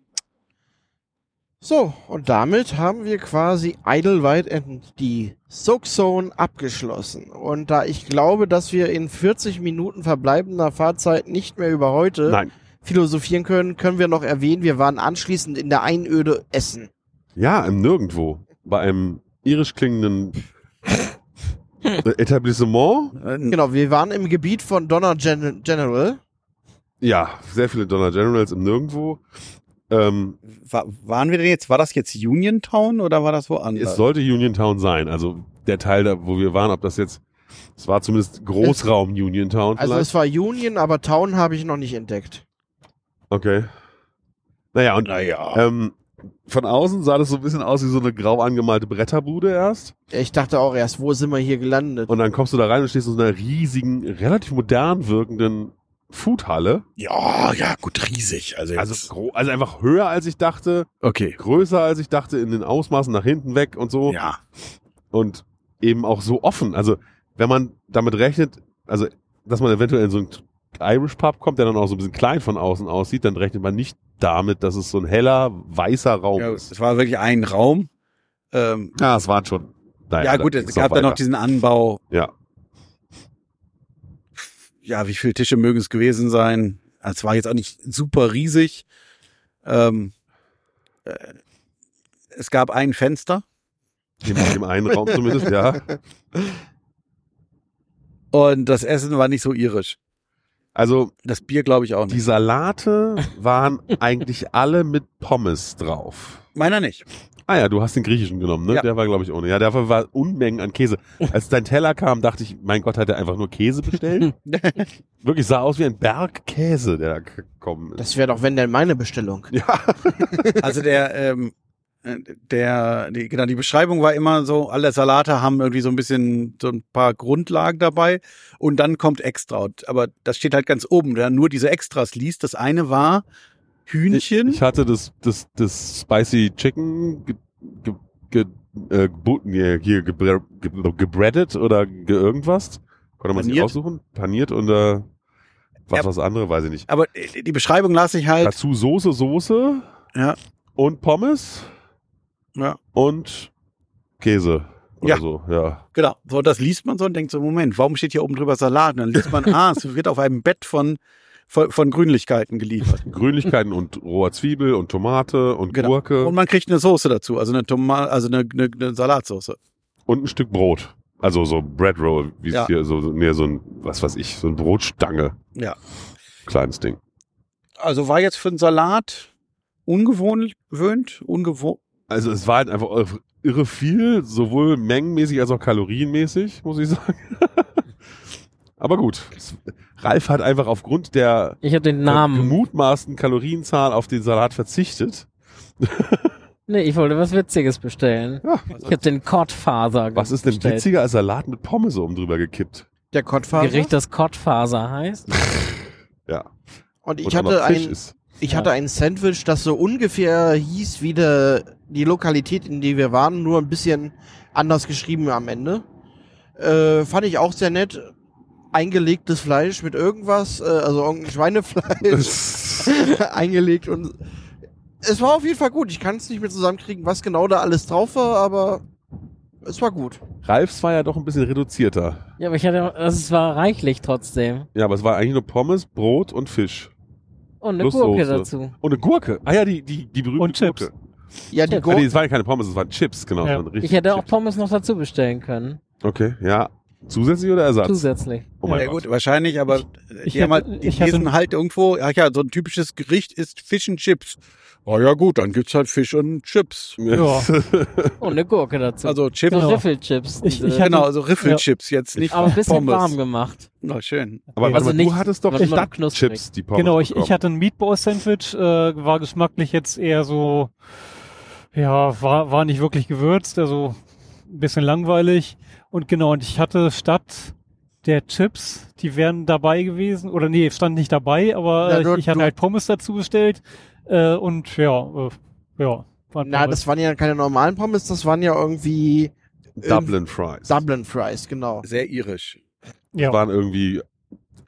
So, und damit haben wir quasi Idlewild und die Soak Zone abgeschlossen. Und da ich glaube, dass wir in 40 Minuten verbleibender Fahrzeit nicht mehr über heute philosophieren können, können wir noch erwähnen, wir waren anschließend in der Einöde Essen. Ja, im Nirgendwo. Bei einem irisch klingenden Etablissement. Genau, wir waren im Gebiet von Donner General. Ja, sehr viele Donner Generals im Nirgendwo. Waren wir denn jetzt, war das jetzt Uniontown oder war das woanders? Es sollte Uniontown sein, also der Teil, da, wo wir waren, ob das jetzt, es war zumindest Großraum Uniontown vielleicht. Also es war Union, aber Town habe ich noch nicht entdeckt. Okay. Naja, und von außen sah das so ein bisschen aus wie so eine grau angemalte Bretterbude erst. Ich dachte auch erst, wo sind wir hier gelandet? Und dann kommst du da rein und stehst in so einer riesigen, relativ modern wirkenden Foodhalle. Ja, gut, riesig. Also einfach höher als ich dachte. Okay. Größer als ich dachte, in den Ausmaßen nach hinten weg und so. Ja. Und eben auch so offen. Also, wenn man damit rechnet, also, dass man eventuell in so einen Irish Pub kommt, der dann auch so ein bisschen klein von außen aussieht, dann rechnet man nicht damit, dass es so ein heller, weißer Raum ist. Es war wirklich ein Raum. Es waren schon. Naja, ja, gut, es gab dann noch diesen Anbau. Ja. Ja, wie viele Tische mögen es gewesen sein? Es war jetzt auch nicht super riesig. Es gab ein Fenster. Im einen Raum zumindest, ja. Und das Essen war nicht so irisch. Also das Bier glaube ich auch nicht. Die Salate waren eigentlich alle mit Pommes drauf. Meiner nicht. Ah ja, du hast den griechischen genommen, ne? Ja. Der war, glaube ich, ohne. Ja, dafür war Unmengen an Käse. Als dein Teller kam, dachte ich, mein Gott, hat er einfach nur Käse bestellt? Wirklich sah aus wie ein Berg Käse, der da gekommen ist. Das wäre doch, wenn denn meine Bestellung. Ja. Also die Beschreibung war immer so, alle Salate haben irgendwie so ein paar Grundlagen dabei und dann kommt extra. Aber das steht halt ganz oben, wer nur diese Extras liest. Das eine war Hühnchen. Ich hatte das Spicy Chicken gebreadet oder irgendwas. Konnte man sich aussuchen. Paniert und was andere, weiß ich nicht. Aber die Beschreibung las ich halt. Dazu Soße. Ja. Und Pommes. Ja. Und Käse. Oder so, ja. Genau. So, das liest man so und denkt so, Moment, warum steht hier oben drüber Salat? Und dann liest man, es wird auf einem Bett von Grünlichkeiten geliefert. Grünlichkeiten und roher Zwiebel und Tomate und Gurke. Und man kriegt eine Soße dazu, also eine Salatsoße. Und ein Stück Brot. Also so Bread Roll, wie es hier so ein, was weiß ich, so ein Brotstange. Ja. Kleines Ding. Also war jetzt für einen Salat ungewohnt. Also es war halt einfach irre viel, sowohl mengenmäßig als auch kalorienmäßig, muss ich sagen. Aber gut, Ralf hat einfach aufgrund der gemutmaßten Kalorienzahl auf den Salat verzichtet. Nee, ich wollte was Witziges bestellen. Ja, ich habe den Kottfaser Was ist denn witziger als Salat mit Pommes oben drüber gekippt? Der Kottfaser? Gericht, das Kottfaser heißt. Ja. Und ich hatte ein Sandwich, das so ungefähr hieß wie die Lokalität, in der wir waren, nur ein bisschen anders geschrieben am Ende. Fand ich auch sehr nett. Eingelegtes Fleisch mit irgendwas, also irgendein Schweinefleisch eingelegt und es war auf jeden Fall gut. Ich kann es nicht mehr zusammenkriegen, was genau da alles drauf war, aber es war gut. Ralfs war ja doch ein bisschen reduzierter. Ja, aber es war reichlich trotzdem. Ja, aber es war eigentlich nur Pommes, Brot und Fisch. Und eine Gurke dazu. Und eine Gurke. Ah ja, die berühmte und Chips. Gurke. Ja, die Gurke. Es waren keine Pommes, es waren Chips, genau. Ja. Ich hätte auch Pommes noch dazu bestellen können. Okay, ja. Zusätzlich oder Ersatz? Zusätzlich. Oh mein Ja Gott. gut, wahrscheinlich, aber die lesen halt irgendwo, so ein typisches Gericht ist Fish and Chips. Oh ja gut, dann gibt's halt Fisch und Chips. Ja. Und eine Gurke dazu. Also Chips. So Riffelchips. Also Riffelchips, jetzt nicht aber ein bisschen Pommes. warm gemacht. Oh, schön. Aber Also du hattest doch Stadtchips, die Pommes. Genau, ich hatte ein Meatball-Sandwich, war geschmacklich jetzt eher so, ja, war nicht wirklich gewürzt, also ein bisschen langweilig. Und genau, und ich hatte statt der Chips, die wären dabei gewesen, oder nee, stand nicht dabei, aber ich hatte halt Pommes dazu bestellt. Und ja. Das waren ja keine normalen Pommes, das waren ja irgendwie Dublin Fries. Dublin Fries, genau. Sehr irisch. Ja. Waren irgendwie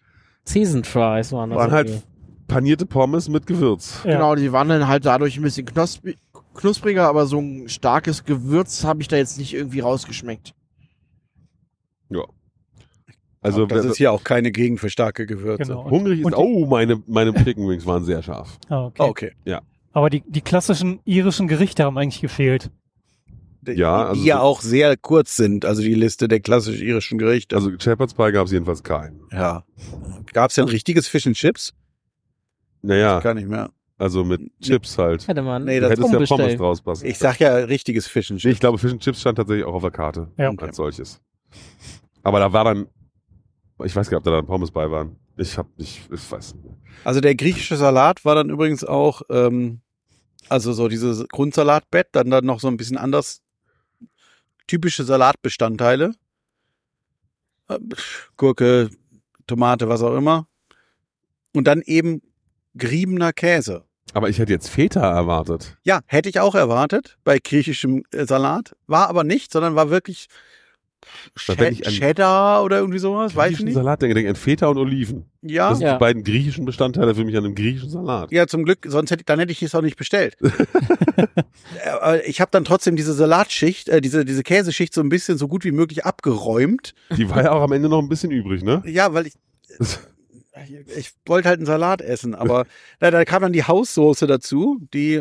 Seasoned Fries waren das. Waren halt irgendwie. panierte Pommes mit Gewürz. Ja. Genau, die waren dann halt dadurch ein bisschen knuspriger, aber so ein starkes Gewürz habe ich da jetzt nicht irgendwie rausgeschmeckt. Ja. Also das ist hier auch keine Gegend für starke Gewürze. Genau. hungrig ist. Und- Oh, meine Chicken Wings waren sehr scharf. Ah, okay. Oh, okay. Aber die klassischen irischen Gerichte haben eigentlich gefehlt. Ja, also die ja so- auch sehr kurz sind, also die Liste der klassisch irischen Gerichte. Also Shepherd's Pie gab es jedenfalls keinen. ja. Gab es denn richtiges Fish and Chips? Naja, Gar nicht mehr. also mit Chips halt. Hätte man Nee, Da das hättest ja Pommes umbestellt. draus passen. Ich sag ja richtiges Fish and Chips. Ich glaube, Fish and Chips stand tatsächlich auch auf der Karte. Ja. Als solches. Aber da war dann, ich weiß gar nicht, ob da dann Pommes bei waren. Ich weiß nicht. Also der griechische Salat war dann übrigens auch, also so dieses Grundsalatbett, dann noch so ein bisschen anders typische Salatbestandteile. Gurke, Tomate, was auch immer. Und dann eben geriebener Käse. Aber ich hätte jetzt Feta erwartet. Ja, hätte ich auch erwartet bei griechischem Salat. War aber nicht, sondern war wirklich wenn ich an Cheddar oder irgendwie sowas, weiß ich Griechischen nicht. Salat denke ich an Feta und Oliven. Ja, Das sind Ja. die beiden griechischen Bestandteile für mich an einem griechischen Salat. ja, zum Glück, dann hätte ich es auch nicht bestellt. Ich habe dann trotzdem diese Salatschicht, diese Käseschicht so ein bisschen so gut wie möglich abgeräumt. Die war ja auch am Ende noch ein bisschen übrig, ne? Ja, weil ich wollte halt einen Salat essen, aber da kam dann die Haussoße dazu, die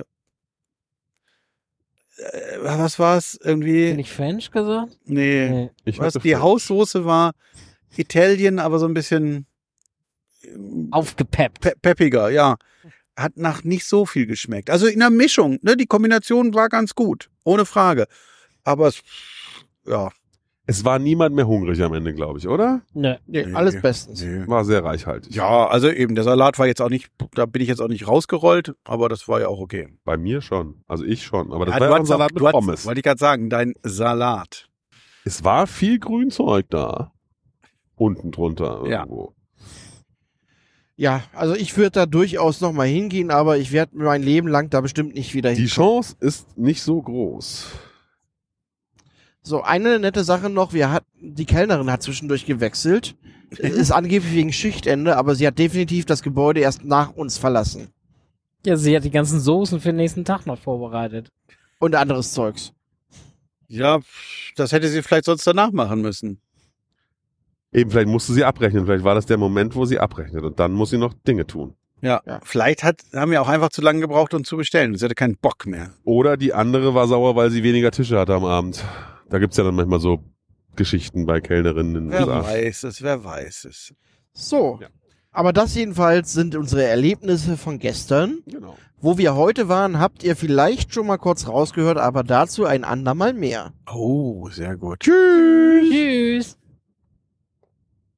was war's irgendwie? Bin ich French gesagt? Nee. Nee. Ich Was hatte die French. Haussoße war Italien, aber so ein bisschen Aufgepeppt. peppiger, ja. Hat nach nicht so viel geschmeckt. Also in der Mischung, ne, die Kombination war ganz gut, ohne Frage. Aber ja, Es war niemand mehr hungrig am Ende, glaube ich, oder? Ne. Nee, alles bestens. Nee. War sehr reichhaltig. Ja, also eben, der Salat war jetzt auch nicht, da bin ich jetzt auch nicht rausgerollt, aber das war ja auch okay. Bei mir schon. Also ich schon. Aber das Ja, war du ja auch ein hattest Salat auch- mit du hattest- Pommes. Wollte ich gerade sagen, dein Salat. Es war viel Grünzeug da. Unten drunter Ja. irgendwo. Ja, also ich würde da durchaus noch mal hingehen, aber ich werde mein Leben lang da bestimmt nicht wieder Die hin. Chance ist nicht so groß. So, eine nette Sache noch, die Kellnerin hat zwischendurch gewechselt. Ist angeblich wegen Schichtende, aber sie hat definitiv das Gebäude erst nach uns verlassen. Ja, sie hat die ganzen Soßen für den nächsten Tag noch vorbereitet. Und anderes Zeugs. Ja, das hätte sie vielleicht sonst danach machen müssen. Eben, vielleicht musste sie abrechnen. Vielleicht war das der Moment, wo sie abrechnet. Und dann muss sie noch Dinge tun. Ja, Ja. vielleicht haben wir auch einfach zu lange gebraucht, um zu bestellen. Sie hatte keinen Bock mehr. Oder die andere war sauer, weil sie weniger Tische hatte am Abend. Da gibt's ja dann manchmal so Geschichten bei Kellnerinnen. in den Wer USA. weiß es, wer weiß es. So. Ja. Aber das jedenfalls sind unsere Erlebnisse von gestern. Genau. Wo wir heute waren, habt ihr vielleicht schon mal kurz rausgehört, aber dazu ein andermal mehr. Oh, sehr gut. Tschüss! Tschüss.